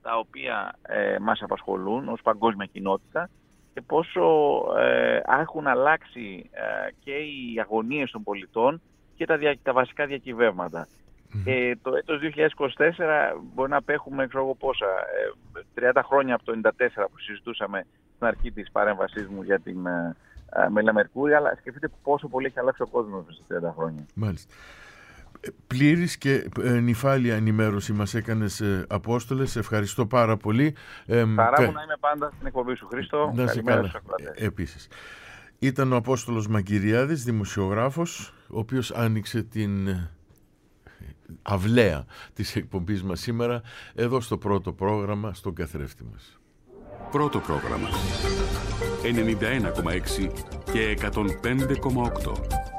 τα οποία ε, μας απασχολούν ως παγκόσμια κοινότητα και πόσο ε, έχουν αλλάξει ε, και οι αγωνίες των πολιτών και τα, δια, τα βασικά διακυβεύματα. Mm-hmm. Ε, το έτος δύο χιλιάδες είκοσι τέσσερα μπορεί να απέχουμε ξέρω πόσα, ε, τριάντα χρόνια από το ενενήντα τέσσερα που συζητούσαμε στην αρχή της παρέμβασής μου για την ε, ε, Μέλα Μερκούρη, αλλά σκεφτείτε πόσο πολύ έχει αλλάξει ο κόσμος μέσα στα τριάντα χρόνια. Μάλιστα. Πλήρης και ε, νυφάλια ενημέρωση μας έκανες, ε, Απόστολε. Σε ευχαριστώ πάρα πολύ. Ε, Χαρά μου κα... να είμαι πάντα στην εκπομπή σου, Χρήστο. Να σε καλά. Ε, επίσης. Ήταν ο Απόστολος Μαγκυριάδης, δημοσιογράφος, ο οποίος άνοιξε την αυλαία της εκπομπής μας σήμερα, εδώ στο πρώτο πρόγραμμα, στον καθρέφτη μας. Πρώτο πρόγραμμα. ενενήντα ένα κόμμα έξι και εκατόν πέντε κόμμα οκτώ.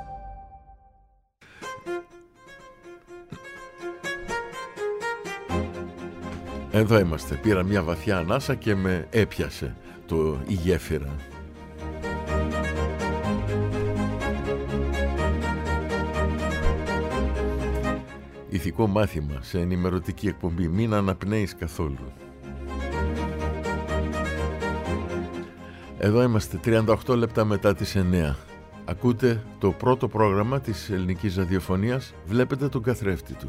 Εδώ είμαστε. Πήρα μια βαθιά ανάσα και με έπιασε το η γέφυρα. Ηθικό μάθημα σε ενημερωτική εκπομπή. Μην αναπνέεις καθόλου. Εδώ είμαστε τριάντα οκτώ λεπτά μετά τις εννιά. Ακούτε το πρώτο πρόγραμμα της ελληνικής ραδιοφωνίας. Βλέπετε τον καθρέφτη του.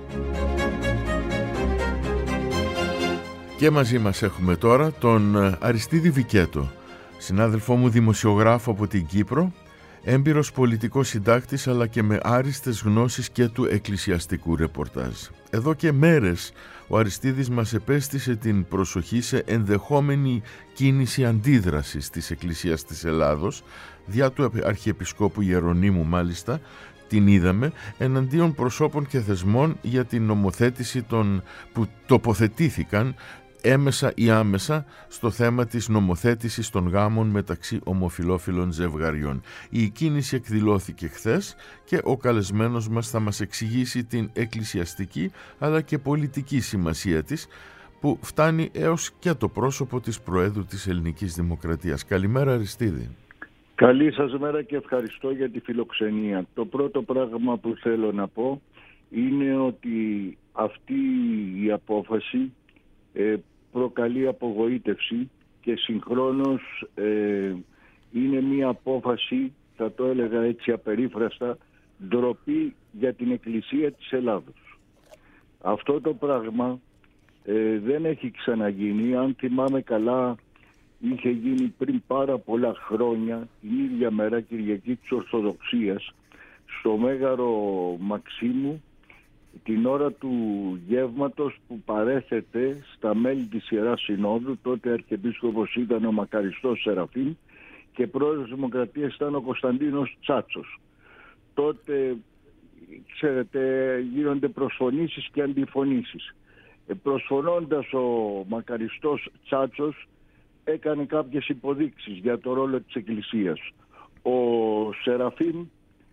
Και μαζί μας έχουμε τώρα τον Αριστίδη Βικέτο, συνάδελφό μου δημοσιογράφο από την Κύπρο, έμπειρος πολιτικός συντάκτης αλλά και με άριστες γνώσεις και του εκκλησιαστικού ρεπορτάζ. Εδώ και μέρες ο Αριστίδης μας επέστησε την προσοχή σε ενδεχόμενη κίνηση αντίδρασης της Εκκλησίας της Ελλάδος, διά του Αρχιεπισκόπου Ιερονύμου μάλιστα, την είδαμε, εναντίον προσώπων και θεσμών για την νομοθέτηση των που τοποθετήθηκαν έμεσα ή άμεσα στο θέμα της νομοθέτησης των γάμων μεταξύ ομοφυλόφιλων ζευγαριών. Η κίνηση εκδηλώθηκε χθες και ο καλεσμένος μας θα μας εξηγήσει την εκκλησιαστική αλλά και πολιτική σημασία της, που φτάνει έως και το πρόσωπο της Προέδρου της Ελληνικής Δημοκρατίας. Καλημέρα, Αριστίδη. Καλή σας μέρα και ευχαριστώ για τη φιλοξενία. Το πρώτο πράγμα που θέλω να πω είναι ότι αυτή η απόφαση ε, προκαλεί απογοήτευση και συγχρόνως ε, είναι μια απόφαση, θα το έλεγα έτσι απερίφραστα, ντροπή για την Εκκλησία της Ελλάδος. Αυτό το πράγμα ε, δεν έχει ξαναγίνει. Αν θυμάμαι καλά, είχε γίνει πριν πάρα πολλά χρόνια, την ίδια μέρα, Κυριακή της Ορθοδοξίας, στο Μέγαρο Μαξίμου, την ώρα του γεύματος που παρέθεται στα μέλη της Ιεράς Συνόδου. Τότε αρχιεπίσκοπος ήταν ο Μακαριστός Σεραφείμ και πρόεδρος της Δημοκρατίας ήταν ο Κωνσταντίνος Τσάτσος. Τότε, ξέρετε, γίνονται προσφωνήσεις και αντιφωνήσεις. Ε, προσφωνώντας ο Μακαριστός Τσάτσος, έκανε κάποιες υποδείξεις για το ρόλο της Εκκλησίας. Ο Σεραφείμ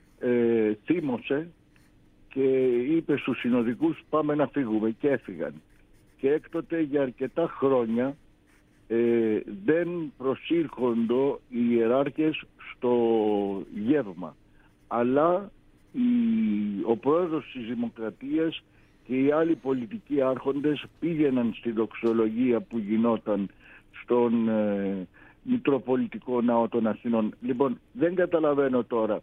ε, θύμωσε και είπε στους συνοδικούς πάμε να φύγουμε, και έφυγαν. Και έκτοτε για αρκετά χρόνια ε, δεν προσήρχοντο οι ιεράρχες στο γεύμα. Αλλά η, ο πρόεδρος της Δημοκρατίας και οι άλλοι πολιτικοί άρχοντες πήγαιναν στη δοξολογία που γινόταν στον ε, Μητροπολιτικό Ναό των Αθηνών. Λοιπόν, δεν καταλαβαίνω τώρα.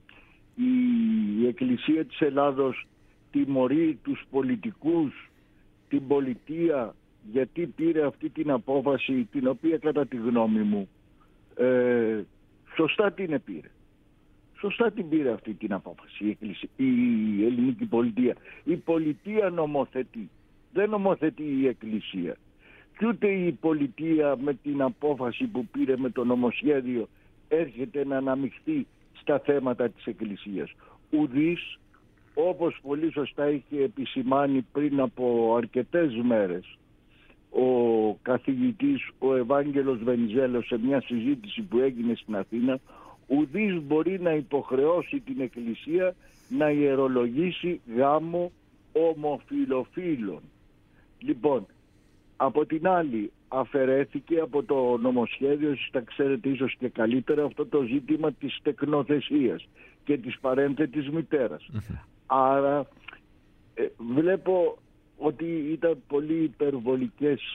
Η Εκκλησία της Ελλάδος τιμωρεί τους πολιτικούς, την πολιτεία, γιατί πήρε αυτή την απόφαση, την οποία κατά τη γνώμη μου ε, σωστά την πήρε. Σωστά την πήρε αυτή την απόφαση η, Εκκλησία, η ελληνική πολιτεία. Η πολιτεία νομοθετεί, δεν νομοθετεί η Εκκλησία. Και ούτε η πολιτεία με την απόφαση που πήρε με το νομοσχέδιο έρχεται να αναμειχθεί στα θέματα της Εκκλησίας. Ουδής, όπως πολύ σωστά είχε επισημάνει πριν από αρκετές μέρες ο καθηγητής ο Ευάγγελος Βενιζέλος σε μια συζήτηση που έγινε στην Αθήνα, ουδής μπορεί να υποχρεώσει την Εκκλησία να ιερολογήσει γάμο ομοφυλοφίλων. Λοιπόν, από την άλλη αφαιρέθηκε από το νομοσχέδιο, εσείς τα ξέρετε ίσως και καλύτερα, αυτό το ζήτημα της τεκνοθεσίας και της παρένθετης μητέρας. Mm-hmm. Άρα ε, βλέπω ότι ήταν πολύ υπερβολικές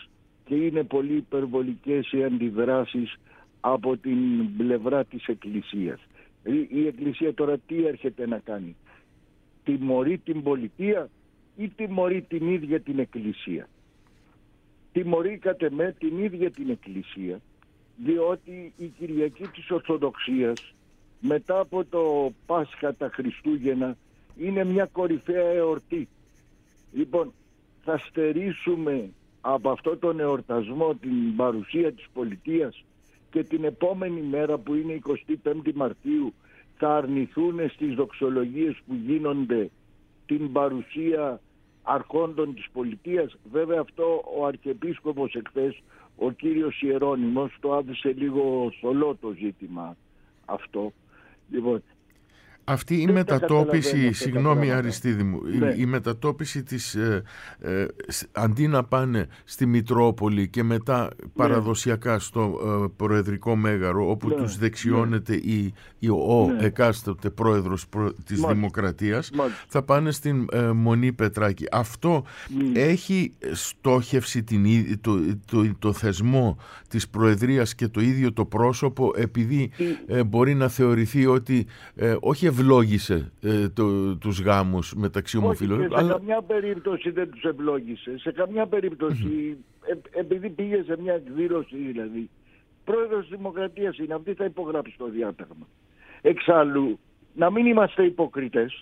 και είναι πολύ υπερβολικές οι αντιδράσεις από την πλευρά της Εκκλησίας. Η Εκκλησία τώρα τι έρχεται να κάνει? Τιμωρεί την πολιτεία ή τιμωρεί την ίδια την Εκκλησία? Τιμωρεί κατ' εμέ την ίδια την Εκκλησία, διότι η Κυριακή της Ορθοδοξίας μετά από το Πάσχα, τα Χριστούγεννα, είναι μια κορυφαία εορτή. Λοιπόν, θα στερήσουμε από αυτό τον εορτασμό την παρουσία της πολιτείας και την επόμενη μέρα που είναι εικοστή πέμπτη Μαρτίου θα αρνηθούν στις δοξολογίες που γίνονται την παρουσία αρχόντων της πολιτείας. Βέβαια αυτό ο Αρχιεπίσκοπος εχθές, ο κύριος Ιερώνυμος, το άφησε λίγο θολό το ζήτημα αυτό. Λοιπόν, αυτή η μετατόπιση, συγγνώμη Αριστίδη μου, ναι. η, η μετατόπιση της, ε, ε, αντί να πάνε στη Μητρόπολη και μετά ναι. παραδοσιακά στο ε, Προεδρικό Μέγαρο, όπου ναι. τους δεξιώνεται ναι. η, η, ο ναι. εκάστοτε πρόεδρος προ, της Μάλιστα. Δημοκρατίας, Μάλιστα. θα πάνε στην ε, Μονή Πετράκη. Αυτό mm. έχει στόχευση την, το, το, το, το θεσμό της Προεδρίας και το ίδιο το πρόσωπο, επειδή ε, μπορεί να θεωρηθεί ότι ε, όχι ευλόγησε ε, το, τους γάμους μεταξύ ομοφυλών. Σε αλλά... καμιά περίπτωση δεν τους ευλόγησε. Σε καμιά περίπτωση, mm-hmm. ε, επειδή πήγε σε μια εκδήλωση δηλαδή, πρόεδρος της Δημοκρατίας είναι, αυτή θα υπογράψει το διάταγμα. Εξάλλου, να μην είμαστε υποκριτές,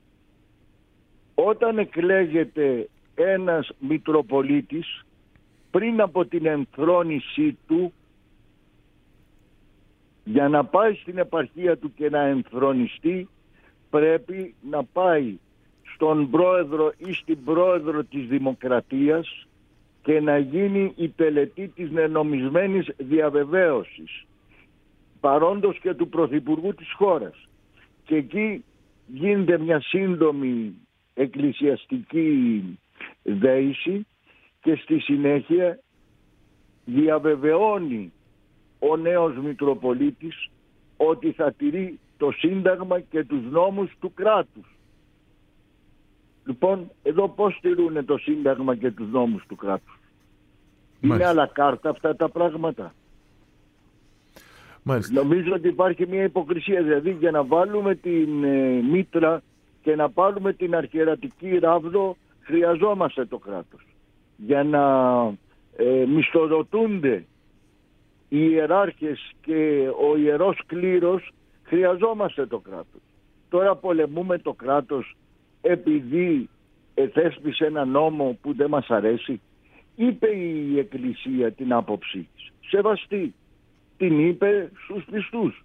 όταν εκλέγεται ένας Μητροπολίτης, πριν από την ενθρόνησή του, για να πάει στην επαρχία του και να ενθρονιστεί, πρέπει να πάει στον πρόεδρο ή στην πρόεδρο της Δημοκρατίας και να γίνει η τελετή της νενομισμένης διαβεβαίωσης, παρόντος και του Πρωθυπουργού της χώρας. Και εκεί γίνεται μια σύντομη εκκλησιαστική δέηση και στη συνέχεια διαβεβαιώνει ο νέος Μητροπολίτης ότι θα τηρεί το Σύνταγμα και τους νόμους του κράτους. Λοιπόν, εδώ πώς τηρούν το Σύνταγμα και τους νόμους του κράτους? Μάλιστα. Είναι αλακάρτα αυτά τα πράγματα. Μάλιστα. Νομίζω ότι υπάρχει μια υποκρισία, δηλαδή για να βάλουμε την ε, μήτρα και να πάρουμε την αρχιερατική ράβδο χρειαζόμαστε το κράτος. Για να ε, μισθοδοτούνται οι ιεράρχες και ο ιερός κλήρος χρειαζόμαστε το κράτος. Τώρα πολεμούμε το κράτος επειδή εθέσπισε ένα νόμο που δεν μας αρέσει. Είπε η Εκκλησία την άποψή της. Σεβαστή. Την είπε στους πιστούς.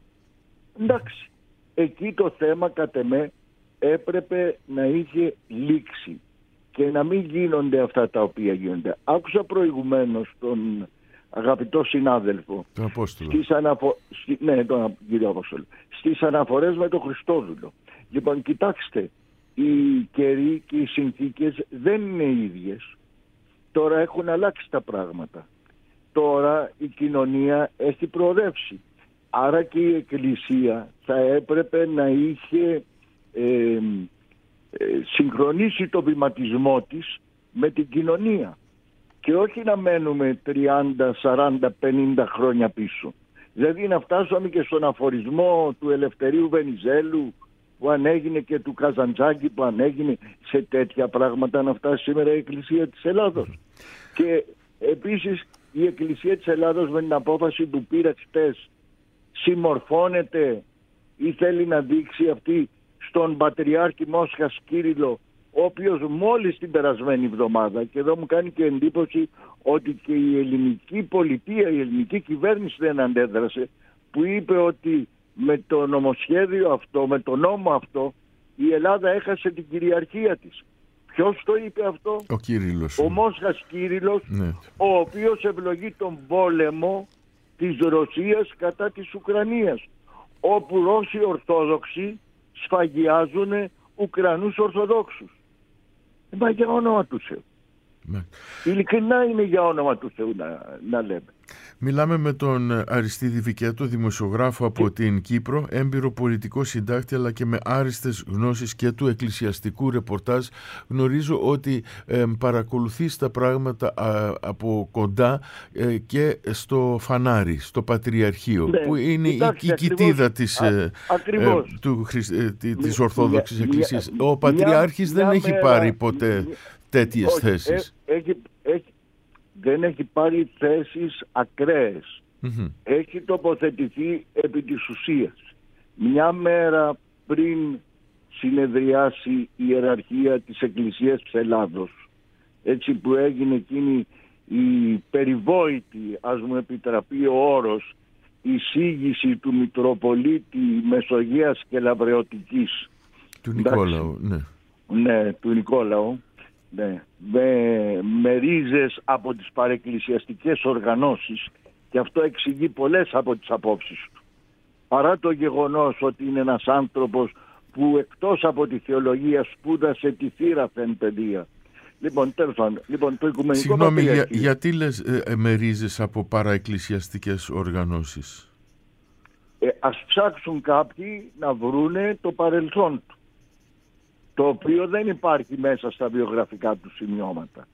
Εντάξει. Εκεί το θέμα κατ' εμέ έπρεπε να είχε λήξει και να μην γίνονται αυτά τα οποία γίνονται. Άκουσα προηγουμένως τον αγαπητό συνάδελφο στις, αναφο... Στη... ναι, τον κύριο Απόστολο, στις αναφορές με τον Χριστόδουλο. Λοιπόν, κοιτάξτε, οι καιροί και οι συνθήκες δεν είναι ίδιες. Τώρα έχουν αλλάξει τα πράγματα. Τώρα η κοινωνία έχει προοδεύσει. Άρα και η Εκκλησία θα έπρεπε να είχε ε, ε, συγχρονίσει το βηματισμό της με την κοινωνία. Και όχι να μένουμε τριάντα, σαράντα, πενήντα χρόνια πίσω. Δηλαδή να φτάσουμε και στον αφορισμό του Ελευθερίου Βενιζέλου που ανέγινε και του Καζαντζάκη που ανέγινε, σε τέτοια πράγματα να φτάσει σήμερα η Εκκλησία της Ελλάδος. Και επίσης η Εκκλησία της Ελλάδος με την απόφαση που πήρε χτες συμμορφώνεται ή θέλει να δείξει αυτή στον Πατριάρχη Μόσχας Κύριλλο, ο οποίος μόλις την περασμένη εβδομάδα, και εδώ μου κάνει και εντύπωση ότι και η ελληνική πολιτεία, η ελληνική κυβέρνηση δεν αντέδρασε, που είπε ότι με το νομοσχέδιο αυτό, με το νόμο αυτό, η Ελλάδα έχασε την κυριαρχία της. Ποιος το είπε αυτό? Ο Κύριλλος. Ο Μόσχας Κύριλλος, ναι. Ο οποίος ευλογεί τον πόλεμο της Ρωσίας κατά της Ουκρανίας, όπου Ρώσοι Ορθόδοξοι σφαγιάζουν Ουκρανούς Ορθοδόξους. Μα για όνομα του Θεού. Ναι. Ειλικρινά είναι για όνομα του Θεού να, να λέμε. Μιλάμε με τον Αριστίδη Βικέτο, δημοσιογράφο από και... την Κύπρο, έμπειρο πολιτικό συντάκτη, αλλά και με άριστες γνώσεις και του εκκλησιαστικού ρεπορτάζ. Γνωρίζω ότι ε, παρακολουθείς τα πράγματα α, από κοντά ε, και στο Φανάρι, στο Πατριαρχείο, ναι, που είναι κοιτάξτε, η, η κοιτίδα της, α, ε, ε, του, ε, της Ορθόδοξης μια, Εκκλησίας. Μια, Ο Πατριάρχης μια, δεν μια έχει μέρα, πάρει ποτέ μια, τέτοιες όχι, θέσεις. Ε, έχει, έχει, δεν έχει πάρει θέσεις ακραίες. Mm-hmm. Έχει τοποθετηθεί επί της ουσίας. Μια μέρα πριν συνεδριάσει η ιεραρχία της Εκκλησίας της Ελλάδος, έτσι που έγινε εκείνη η περιβόητη, ας μου επιτραπεί ο όρος, εισήγηση του Μητροπολίτη Μεσογείας και Λαβρεωτικής. Του Νικόλαου, ναι. Ναι, του Νικόλαου. Ναι, με, με ρίζες από τις παρεκκλησιαστικές οργανώσεις, και αυτό εξηγεί πολλές από τις απόψεις του. Παρά το γεγονός ότι είναι ένας άνθρωπος που εκτός από τη θεολογία σπούδασε τη θύραθεν παιδεία. Λοιπόν, τέλος πάντων, λοιπόν, το Οικουμενικό Συγγνώμη, για, γιατί λες ε, με ρίζες από παραεκκλησιαστικές οργανώσεις? Ε, ας ψάξουν κάποιοι να βρούνε το παρελθόν του, το οποίο δεν υπάρχει μέσα στα βιογραφικά του σημειώματα.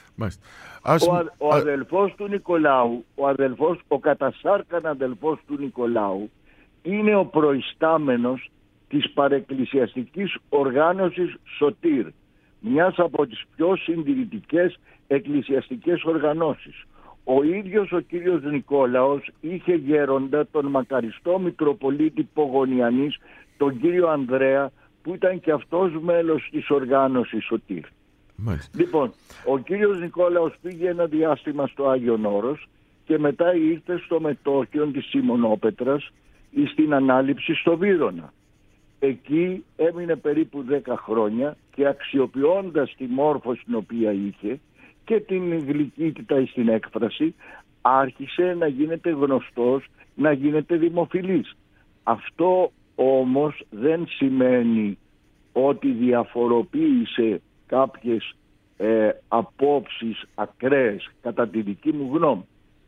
Ας... Ο, α, ο αδελφός του Νικολάου, ο αδελφός, ο κατασάρκαν αδελφός του Νικολάου, είναι ο προϊστάμενος της παρεκκλησιαστικής οργάνωσης Σωτήρ, μιας από τις πιο συντηρητικές εκκλησιαστικές οργανώσεις. Ο ίδιος ο κύριος Νικόλαος είχε γέροντα τον μακαριστό Μητροπολίτη Πογωνιανής, τον κύριο Ανδρέα, που ήταν και αυτός μέλος της οργάνωσης Σωτήρ. Μάλιστα. Λοιπόν, ο κύριος Νικόλαος πήγε ένα διάστημα στο Άγιον Όρος και μετά ήρθε στο μετόχιο της Σιμωνόπετρας ή στην ανάληψη στο Βύρωνα. Εκεί έμεινε περίπου δέκα χρόνια και αξιοποιώντας τη μόρφωση την οποία είχε και την γλυκύτητα στην έκφραση, άρχισε να γίνεται γνωστός, να γίνεται δημοφιλής. Αυτό όμως δεν σημαίνει ότι διαφοροποίησε κάποιες ε, απόψεις ακραίες, κατά τη δική μου γνώμη.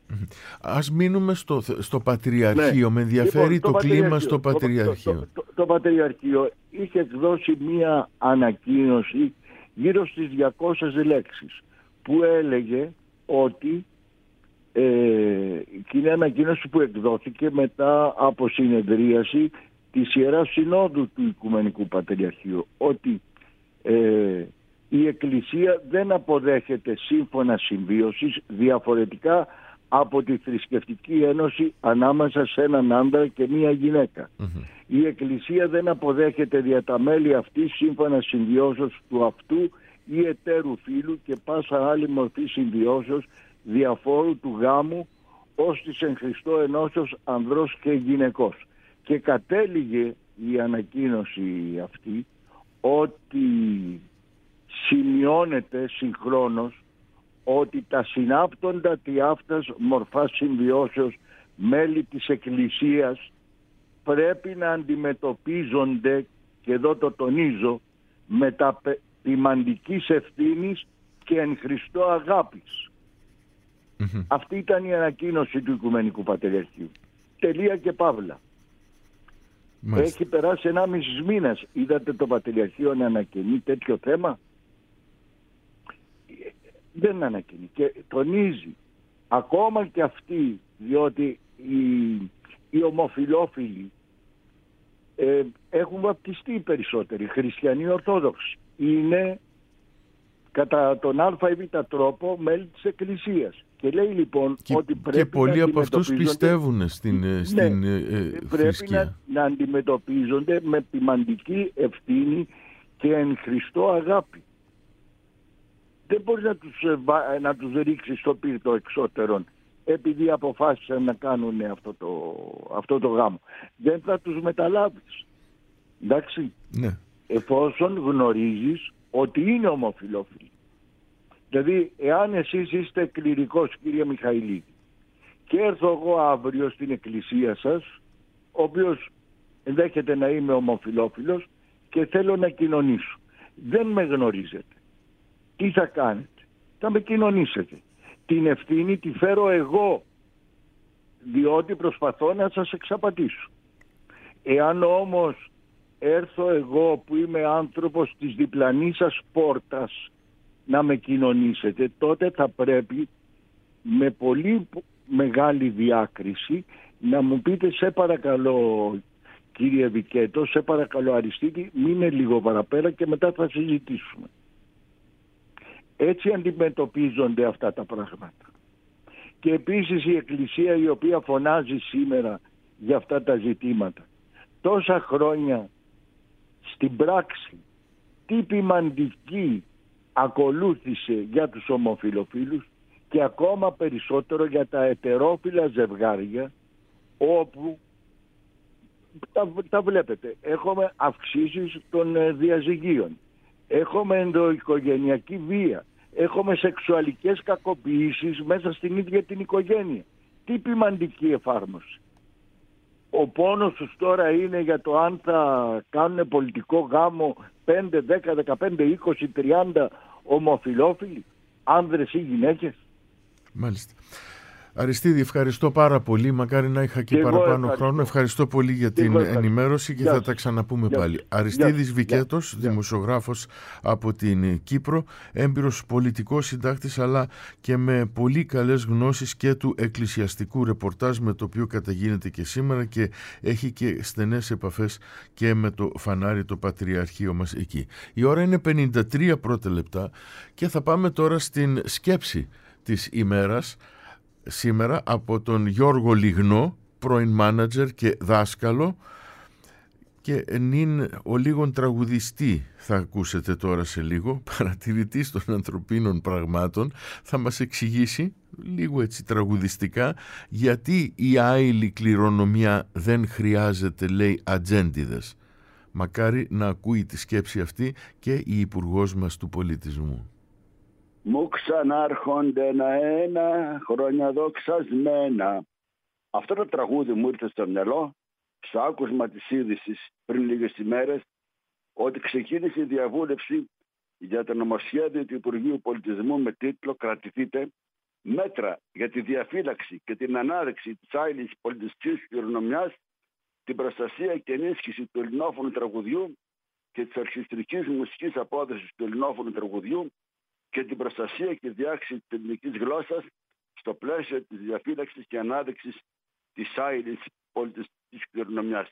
Ας μείνουμε στο, στο Πατριαρχείο. Ναι. Με ενδιαφέρει λοιπόν, το, το κλίμα στο Πατριαρχείο. Το, το, το, το Πατριαρχείο είχε εκδώσει μία ανακοίνωση γύρω στις διακόσιες λέξεις που έλεγε ότι ε, και είναι ανακοίνωση που εκδόθηκε μετά από συνεδρίαση της Ιεράς Συνόδου του Οικουμενικού Πατριαρχείου, ότι ε, η Εκκλησία δεν αποδέχεται σύμφωνα συμβίωσης διαφορετικά από τη θρησκευτική ένωση ανάμεσα σε έναν άντρα και μία γυναίκα. Mm-hmm. Η Εκκλησία δεν αποδέχεται δια τα μέλη αυτής σύμφωνα συμβιώσεως του αυτού ή εταίρου φίλου και πάσα άλλη μορφή συμβιώσεως διαφόρου του γάμου ως της εν Χριστώ ενώσεως ανδρός και γυναικός. Και κατέληγε η ανακοίνωση αυτή ότι σημειώνεται συγχρόνως ότι τα συνάπτοντα τι αυτάς μορφάς συμβιώσεως μέλη της Εκκλησίας πρέπει να αντιμετωπίζονται, και εδώ το τονίζω, με τα ποιμαντικής ευθύνης και εν Χριστώ αγάπης. Mm-hmm. Αυτή ήταν η ανακοίνωση του Οικουμενικού Πατριαρχείου. Τελεία και παύλα. Μάλιστα. Έχει περάσει ενάμιση μήνας. Είδατε το Πατριαρχείο να ανακοινεί τέτοιο θέμα? Δεν ανακοινεί. Και τονίζει ακόμα και αυτοί, διότι οι, οι ομοφυλόφιλοι ε, έχουν βαπτιστεί περισσότεροι, χριστιανοί Ορθόδοξοι. Είναι κατά τον α ή β τρόπο μέλη της Εκκλησίας. Και λέει λοιπόν και, ότι πρέπει και πολλοί να από αυτούς πιστεύουν στην, ναι, στην ε, ε, πρέπει θρησκεία. να, να αντιμετωπίζονται με ποιμαντική ευθύνη και εν Χριστώ αγάπη. Δεν μπορεί να τους, να τους ρίξεις στο πύρτο εξώτερον επειδή αποφάσισαν να κάνουν αυτό το, αυτό το γάμο. Δεν θα τους μεταλάβεις. Εντάξει. Ναι. Εφόσον γνωρίζεις ότι είναι ομοφυλόφιλοι. Δηλαδή, εάν εσείς είστε κληρικός, κύριε Μιχαηλίδη, και έρθω εγώ αύριο στην εκκλησία σας, ο οποίος ενδέχεται να είμαι ομοφυλόφιλος και θέλω να κοινωνήσω. Δεν με γνωρίζετε. Τι θα κάνετε? να με κοινωνήσετε. Την ευθύνη τη φέρω εγώ, διότι προσπαθώ να σας εξαπατήσω. Εάν όμως έρθω εγώ που είμαι άνθρωπος της διπλανής σας πόρτας να με κοινωνήσετε, τότε θα πρέπει με πολύ μεγάλη διάκριση να μου πείτε, σε παρακαλώ κύριε Βικέτο, σε παρακαλώ Αριστίδη, μείνε λίγο παραπέρα και μετά θα συζητήσουμε. Έτσι αντιμετωπίζονται αυτά τα πράγματα. Και επίσης η Εκκλησία, η οποία φωνάζει σήμερα για αυτά τα ζητήματα, τόσα χρόνια στην πράξη τι ποιμαντική ακολούθησε για τους ομοφυλοφίλους και ακόμα περισσότερο για τα ετερόφιλα ζευγάρια, όπου τα, τα βλέπετε, έχουμε αυξήσεις των ε, διαζυγίων, έχουμε ενδοοικογενειακή βία, έχουμε σεξουαλικές κακοποιήσεις μέσα στην ίδια την οικογένεια. Τι ποιμαντική εφάρμοση. Ο πόνος τους τώρα είναι για το αν θα κάνουν πολιτικό γάμο πέντε, δέκα, δεκαπέντε, είκοσι, τριάντα ομοφυλόφιλοι, άνδρες ή γυναίκες. Μάλιστα. Αριστίδη, ευχαριστώ πάρα πολύ. Μακάρι να είχα και, και παραπάνω ευχαριστώ. χρόνο. Ευχαριστώ πολύ για και την ενημέρωση και Γεια θα τα ξαναπούμε Γεια πάλι. Αριστίδης Βικέτος, Γεια. δημοσιογράφος από την Κύπρο, έμπειρος πολιτικός συντάκτης, αλλά και με πολύ καλές γνώσεις και του εκκλησιαστικού ρεπορτάζ, με το οποίο καταγίνεται και σήμερα, και έχει και στενές επαφές και με το φανάρι, το πατριαρχείο μας εκεί. Η ώρα είναι πενήντα τρία πρώτα λεπτά και θα πάμε τώρα στην σκέψη της ημέρας. Σήμερα από τον Γιώργο Λιγνό, πρώην μάνατζερ και δάσκαλο, και νυν ο λίγον τραγουδιστή θα ακούσετε τώρα σε λίγο, παρατηρητής των ανθρωπίνων πραγμάτων. Θα μας εξηγήσει λίγο έτσι τραγουδιστικά γιατί η άειλη κληρονομιά δεν χρειάζεται, λέει, ατζέντιδες. Μακάρι να ακούει τη σκέψη αυτή και η υπουργός μας του πολιτισμού. Μου ξανάρχονται ένα-ένα χρόνια δοξασμένα. Αυτό το τραγούδι μου ήρθε στο μυαλό στο άκουσμα της είδησης πριν λίγες ημέρες ότι ξεκίνησε η διαβούλευση για το νομοσχέδιο του Υπουργείου Πολιτισμού με τίτλο «Κρατηθείτε, μέτρα για τη διαφύλαξη και την ανάδειξη της άειλης πολιτιστικής κληρονομιάς, την προστασία και ενίσχυση του ελληνόφωνου τραγουδιού και της ορχιστρικής μουσικής απόδοσης του ελληνόφωνου τραγουδιού και την προστασία και διάχυση της ελληνικής γλώσσας στο πλαίσιο της διαφύλαξης και ανάδειξης της άειλης πολιτιστικής κληρονομιάς».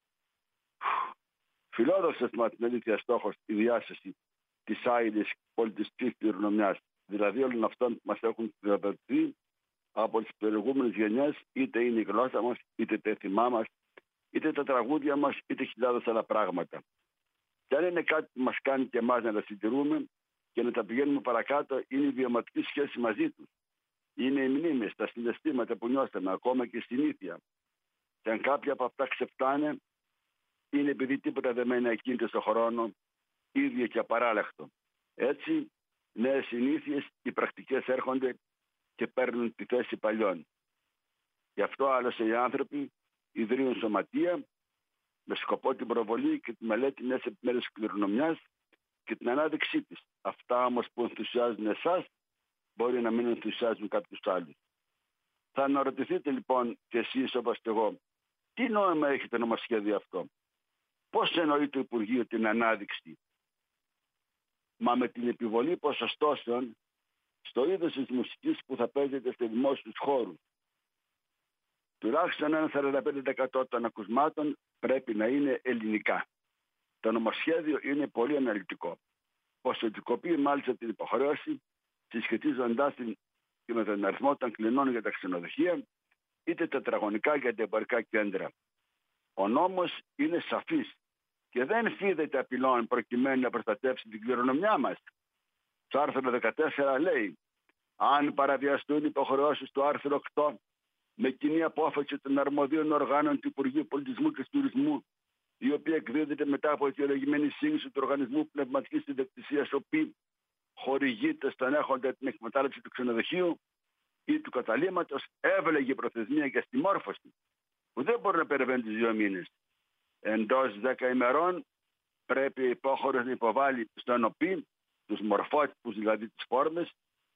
Φιλόδοξος με την αλήθεια στόχος η διάσωση της άειλης πολιτιστικής κληρονομιάς, δηλαδή όλων αυτών που μας έχουν διαδοθεί από τις προηγούμενες γενιές, είτε είναι η γλώσσα μας, είτε τα έθιμά μας, είτε τα τραγούδια μας, είτε χιλιάδες άλλα πράγματα. Και αν είναι κάτι που μας κάνει και εμάς να τα συντηρούμε και να τα πηγαίνουμε παρακάτω, είναι η βιωματική σχέση μαζί τους. Είναι οι μνήμες, τα συναισθήματα που νιώσαμε, ακόμα και η συνήθεια. Και αν κάποια από αυτά ξεφτάνε, είναι επειδή τίποτα δεν μένει ακίνητο στον χρόνο, ίδιο και απαράλλαχτο. Έτσι, νέες συνήθειες, οι πρακτικές έρχονται και παίρνουν τη θέση παλιών. Γι' αυτό άλλωστε οι άνθρωποι ιδρύουν σωματεία με σκοπό την προβολή και τη μελέτη μιας επιμέρους κληρονομιάς και την ανάδειξή της. Αυτά όμως που ενθουσιάζουν εσάς μπορεί να μην ενθουσιάζουν κάποιους άλλους. Θα αναρωτηθείτε λοιπόν και εσείς όπως και εγώ, τι νόημα έχει το νομοσχέδιο αυτό? Πώς εννοεί το Υπουργείο την ανάδειξη? Μα με την επιβολή ποσοστώσεων στο είδος της μουσικής που θα παίζεται σε δημόσιους χώρους. Τουλάχιστον ένα σαράντα πέντε τοις εκατό των ακουσμάτων πρέπει να είναι ελληνικά. Το νομοσχέδιο είναι πολύ αναλυτικό. Ποσοτικοποιεί μάλιστα την υποχρέωση, συσχετίζοντάς την και με τον αριθμό των κλινών για τα ξενοδοχεία, είτε τετραγωνικά για τα εμπορικά κέντρα. Ο νόμος είναι σαφής και δεν φίδεται απειλών προκειμένου να προστατεύσει την κληρονομιά μας. Το άρθρο δεκατέσσερα λέει, αν παραβιαστούν οι υποχρεώσεις του άρθρου οκτώ με κοινή απόφαση των αρμοδίων οργάνων του Υπουργείου Πολιτισμού και Τουρισμού, η οποία εκδίδεται μετά από αιτιολογημένη σύγχυση του Οργανισμού Πνευματικής Ιδιοκτησίας, ο οποίος χορηγείται στον έχοντα την εκμετάλλευση του ξενοδοχείου ή του καταλύματος, εύλεγε προθεσμία για συμμόρφωση, που δεν μπορεί να περιβαίνει τους δύο μήνες. Εντός δέκα ημερών πρέπει ο υπόχωρος να υποβάλει στον ΟΠΗ τους μορφότυπους, δηλαδή τις φόρμες, που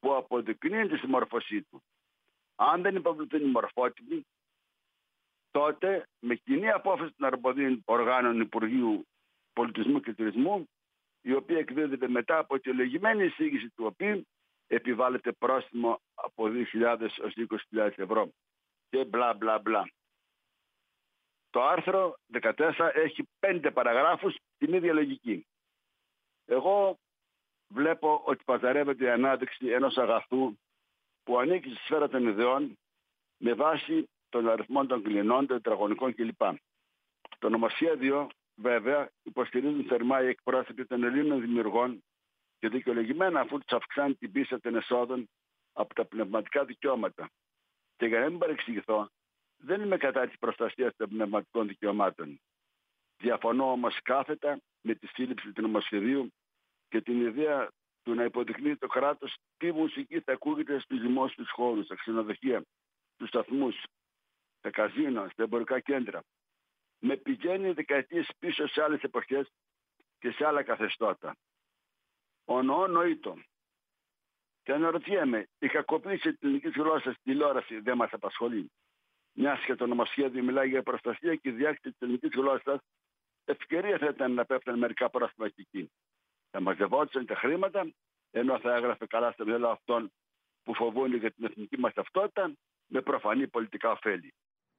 που αποδεικνύει τη συμμόρφωσή του. Αν δεν υποβληθούν οι μορφότυποι, τότε με κοινή απόφαση των αρμοδίων οργάνων Υπουργείου Πολιτισμού και Τουρισμού, η οποία εκδίδεται μετά από τη λογημένη εισήγηση του οποίου επιβάλλεται πρόστιμο από δύο χιλιάδες έως είκοσι χιλιάδες ευρώ και μπλα μπλα μπλα. Το άρθρο δεκατέσσερα έχει πέντε παραγράφους την ίδια λογική. Εγώ βλέπω ότι παζαρεύεται η ανάδειξη ενός αγαθού που ανήκει στη σφαίρα των ιδεών με βάση των αριθμών των κλινών, των τετραγωνικών κλπ. Το νομοσχέδιο, βέβαια, υποστηρίζουν θερμά οι εκπρόσωποι των Ελλήνων δημιουργών και δικαιολογημένα, αφού τους αυξάνει την πίστη των εσόδων από τα πνευματικά δικαιώματα. Και για να μην παρεξηγηθώ, δεν είμαι κατά της προστασίας των πνευματικών δικαιωμάτων. Διαφωνώ όμως κάθετα με τη σύλληψη του νομοσχεδίου και την ιδέα του να υποδεικνύει το κράτος τι μουσική θα ακούγεται στους δημόσιους χώρους, στα ξενοδοχεία, στους σταθμούς, στα καζίνο, στα εμπορικά κέντρα. Με πηγαίνει δεκαετίες πίσω σε άλλες εποχές και σε άλλα καθεστώτα. Ονοώ νοήτο. Και αναρωτιέμαι, η κακοποίηση της ελληνικής γλώσσας στη τηλεόραση δεν μας απασχολεί. Μιας και το νομοσχέδιο μιλάει για προστασία και διάκριση της ελληνικής γλώσσας, ευκαιρία θα ήταν να πέφτουν μερικά πρόστιμα και εκεί. Θα μαζευόντουσαν τα χρήματα, ενώ θα έγραφε καλά στο μυαλό αυτών που φοβούν για την εθνική μας ταυτότητα με προφανή πολιτικά ωφέλη.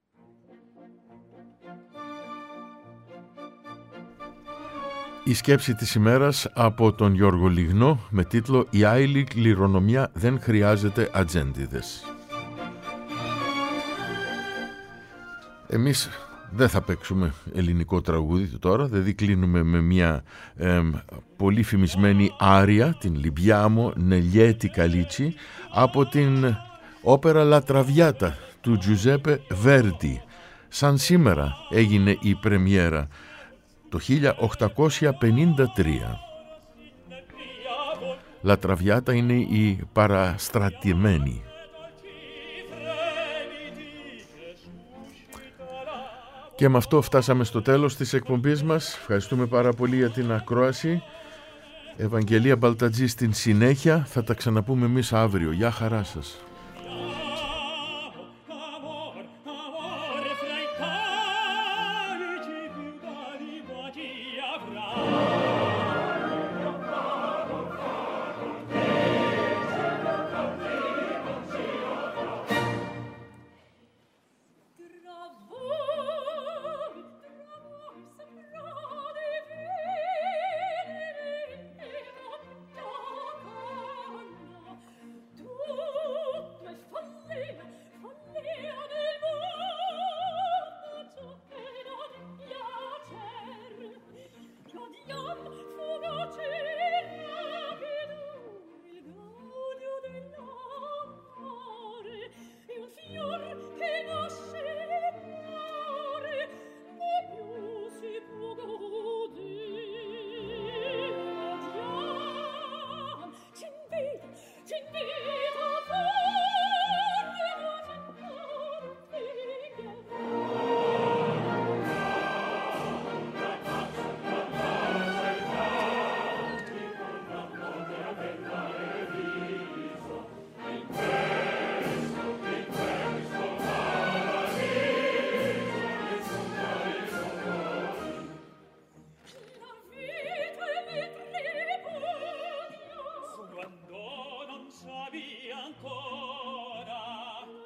Η σκέψη της ημέρας από τον Γιώργο Λιγνό με τίτλο «Η άειλη κληρονομιά δεν χρειάζεται ατζέντιδες». Εμείς δεν θα παίξουμε ελληνικό τραγούδι τώρα, δηλαδή κλείνουμε με μια ε, πολύ φημισμένη άρια, την Λιμπιάμο Νελιέτη Καλίτσι, από την όπερα La Traviata του Τζουζέπε Βέρντι. Σαν σήμερα έγινε η πρεμιέρα το χίλια οκτακόσια πενήντα τρία. La Traviata είναι η παραστρατημένη. Και με αυτό φτάσαμε στο τέλος της εκπομπής μας. Ευχαριστούμε πάρα πολύ για την ακρόαση. Ευαγγελία Μπαλτατζή στην συνέχεια. Θα τα ξαναπούμε εμείς αύριο. Γεια χαρά σας.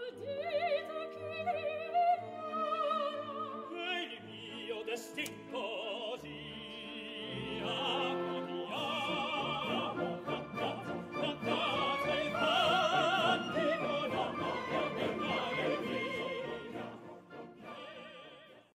Distinto